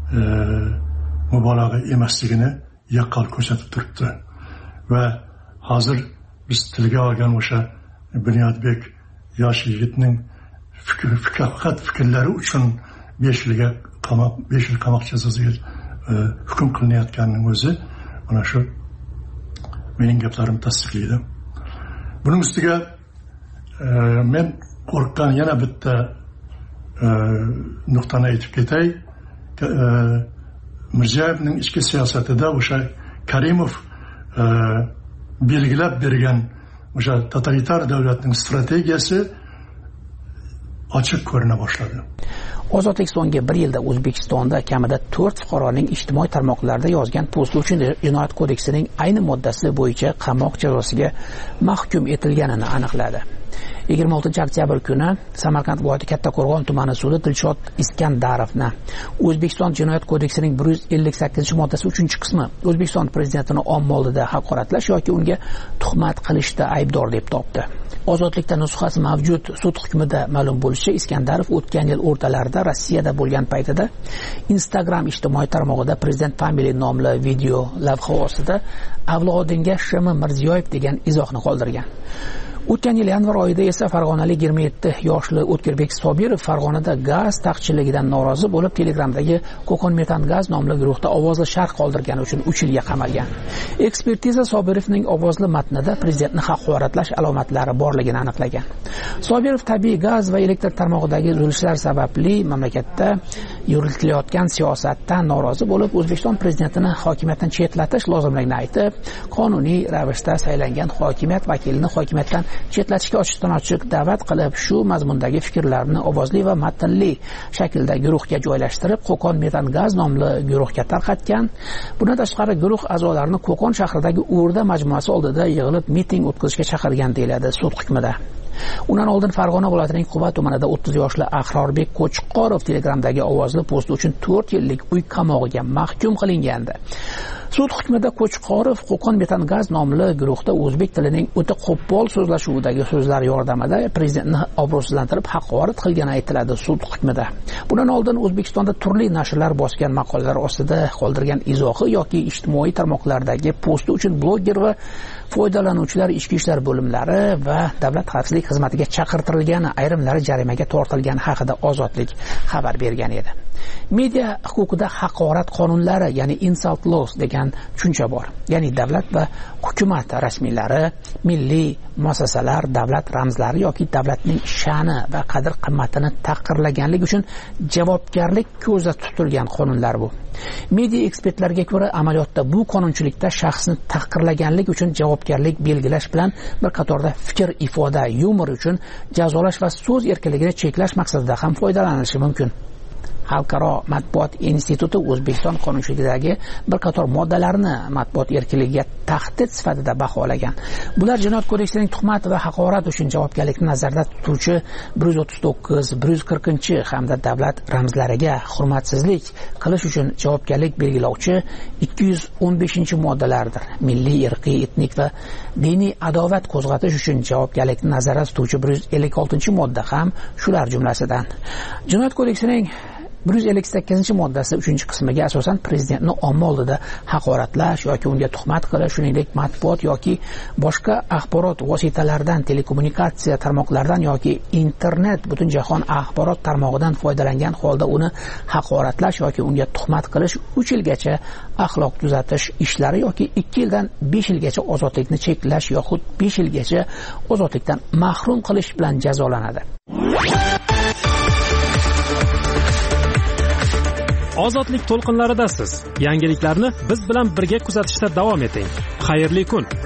mubolag'a emasligini yaqqol ko'rsatib turibdi. Va hozir biz tilga olgan o'sha Bunyodbek yosh yigitning faqat fikrlari uchun 5 yil qamoq jazosiga hukm qilinayotganining o'zi mana shu mening gaplarimni tasdiqlaydi. Buning ustiga men qo'rqqan yana bitta nuqtani aytib ketay. Mirziyoyevning ichki siyosatida o'sha Karimov belgilab bergan o'sha totalitar davlatning strategiyasi ochiq ko'rina boshladi. Ozodlik so'nggi 1 yilda O'zbekistonda kamida 4 fuqaroning ijtimoiy tarmoqlarda yozgan posti uchun Jinoyat kodeksining ayni moddasi bo'yicha qamoq jazosiga mahkum etilganini aniqladi. 26 oktyabr kuni Samarqand viloyati Kattaqo'rg'on tumani sudi Dilshod Iskandarovni O'zbekiston Jinoyat kodeksining 158-moddasi 3-qismi O'zbekiston prezidentini omma oldida haqoratlash yoki unga tuhmat qilishda aybdor deb topdi. Ozodlikda nusxasi mavjud sud hukmida ma'lum bo'lishicha, Iskandarov o'tgan yil o'rtalarida Rossiyada bo'lgan paytida Instagram ijtimoiy tarmog'ida prezident familiya nomli video lavha ostida avlodinga Sh.M. Mirziyoyev degan izohni qoldirgan. O'tgan yil yanvar oyida esa farg'onalik 27 yoshli O'tkirbek Sobirov Farg'onada gaz taqchilligidan norozi bo'lib Telegramdagi Qo'qon metan gaz nomli guruhda ovozli sharh qoldirgani uchun 3 yilga qamalgan. Ekspertiza Sobirovning ovozli matnida prezidentni haqoratlash alomatlari borligini aniqlagan. Sobirov tabiiy gaz va elektr tarmog'idagi uzilishlar sababli mamlakatda yuritilayotgan siyosatdan norozi bo'lib O'zbekiston prezidentini hokimiyatdan chetlatish lozimligini aytib, qonuniy ravishda saylangan hokimiyat vakilini hokimiyatdan chetlatishga ochiq da'vat qilib, shu mazmundagi fikrlarni ovozli va matnli shaklda guruhga joylashtirib, Qo'qon metan gaz nomli guruhga tarqatgan. Bundan tashqari guruh a'zolarini Qo'qon shahridagi O'rda majmuasi oldida yig'ilib miting o'tkazishga chaqirgan deyiladi sud hukmida. Undan oldin Farg'ona viloyatining Quva tumanida 30 yoshli Ahrorbek Qo'chqorov Telegramdagi ovozli posti uchun 4 yillik uy qamog'iga mahkum qilingandi. Sud hukmida Qo'chqorov Qo'qon metan gaz nomli guruhda o'zbek tilining o'ta qo'pol so'zlashuvidagi so'zlar yordamida prezidentni obro'sizlantirib haqorat qilgani aytiladi sud hukmida. Bundan oldin O'zbekistonda turli nashrlar bosgan maqolalar ostida qoldirgan izohi yoki ijtimoiy tarmoqlardagi posti uchun bloger va foydalanuvchilar ichki ishlar bo'limlari va davlat xavfsizlik xizmatiga chaqirtirilgani, ayrimlari jarimaga tortilgani haqida Ozodlik xabar bergan edi. Media huquqida haqorat qonunlari, ya'ni insult laws degan tushuncha bor. Ya'ni davlat va hukumat rasmiylari, milliy muassasalar, davlat ramzlari yoki davlatning sha'ni va qadr-qimmatini tahqirlaganlik uchun javobgarlik ko'zda tutilgan qonunlar bu. Media ekspertlarga ko'ra, amaliyotda bu qonunchilikda shaxsni tahqirlaganlik uchun javobgarlik belgilash bilan bir qatorda fikr ifoda, yumor uchun jazolash va so'z erkinligini cheklash maqsadida ham foydalanilishi mumkin. xalqaro matbuot instituti O'zbekiston qonunchiligidagi bir qator moddalarni matbuot erkinligiga tahdid sifatida baholagan. Bular Jinoyat kodeksining tuhmat va haqorat uchun javobgarlikni nazarda tutuvchi 139, 140 hamda davlat ramzlariga hurmatsizlik qilish uchun javobgarlik belgilovchi 215-moddalardir. Milliy, irqiy, etnik va diniy adovat qo'zg'atish uchun javobgarlikni nazarda tutuvchi 156-modda ham shular jumlasidan. Jinoyat kodeksining 158-moddasi 3-qismiga asosan prezidentni omma oldida haqoratlash yoki unga tuhmat qilish, shuningdek matbuot yoki boshqa axborot vositalaridan, telekommunikatsiya tarmoqlaridan yoki internet butun jahon axborot tarmog'idan foydalangan holda uni haqoratlash yoki unga tuhmat qilish 3 yilgacha axloq tuzatish ishlari yoki 2 yildan 5 yilgacha ozodlikni cheklash yoxud 5 yilgacha ozodlikdan mahrum qilish bilan jazolanadi. Ozodlik to'lqinlaridasiz. Yangiliklarni biz bilan birga kuzatishda davom eting. Xayrli kun.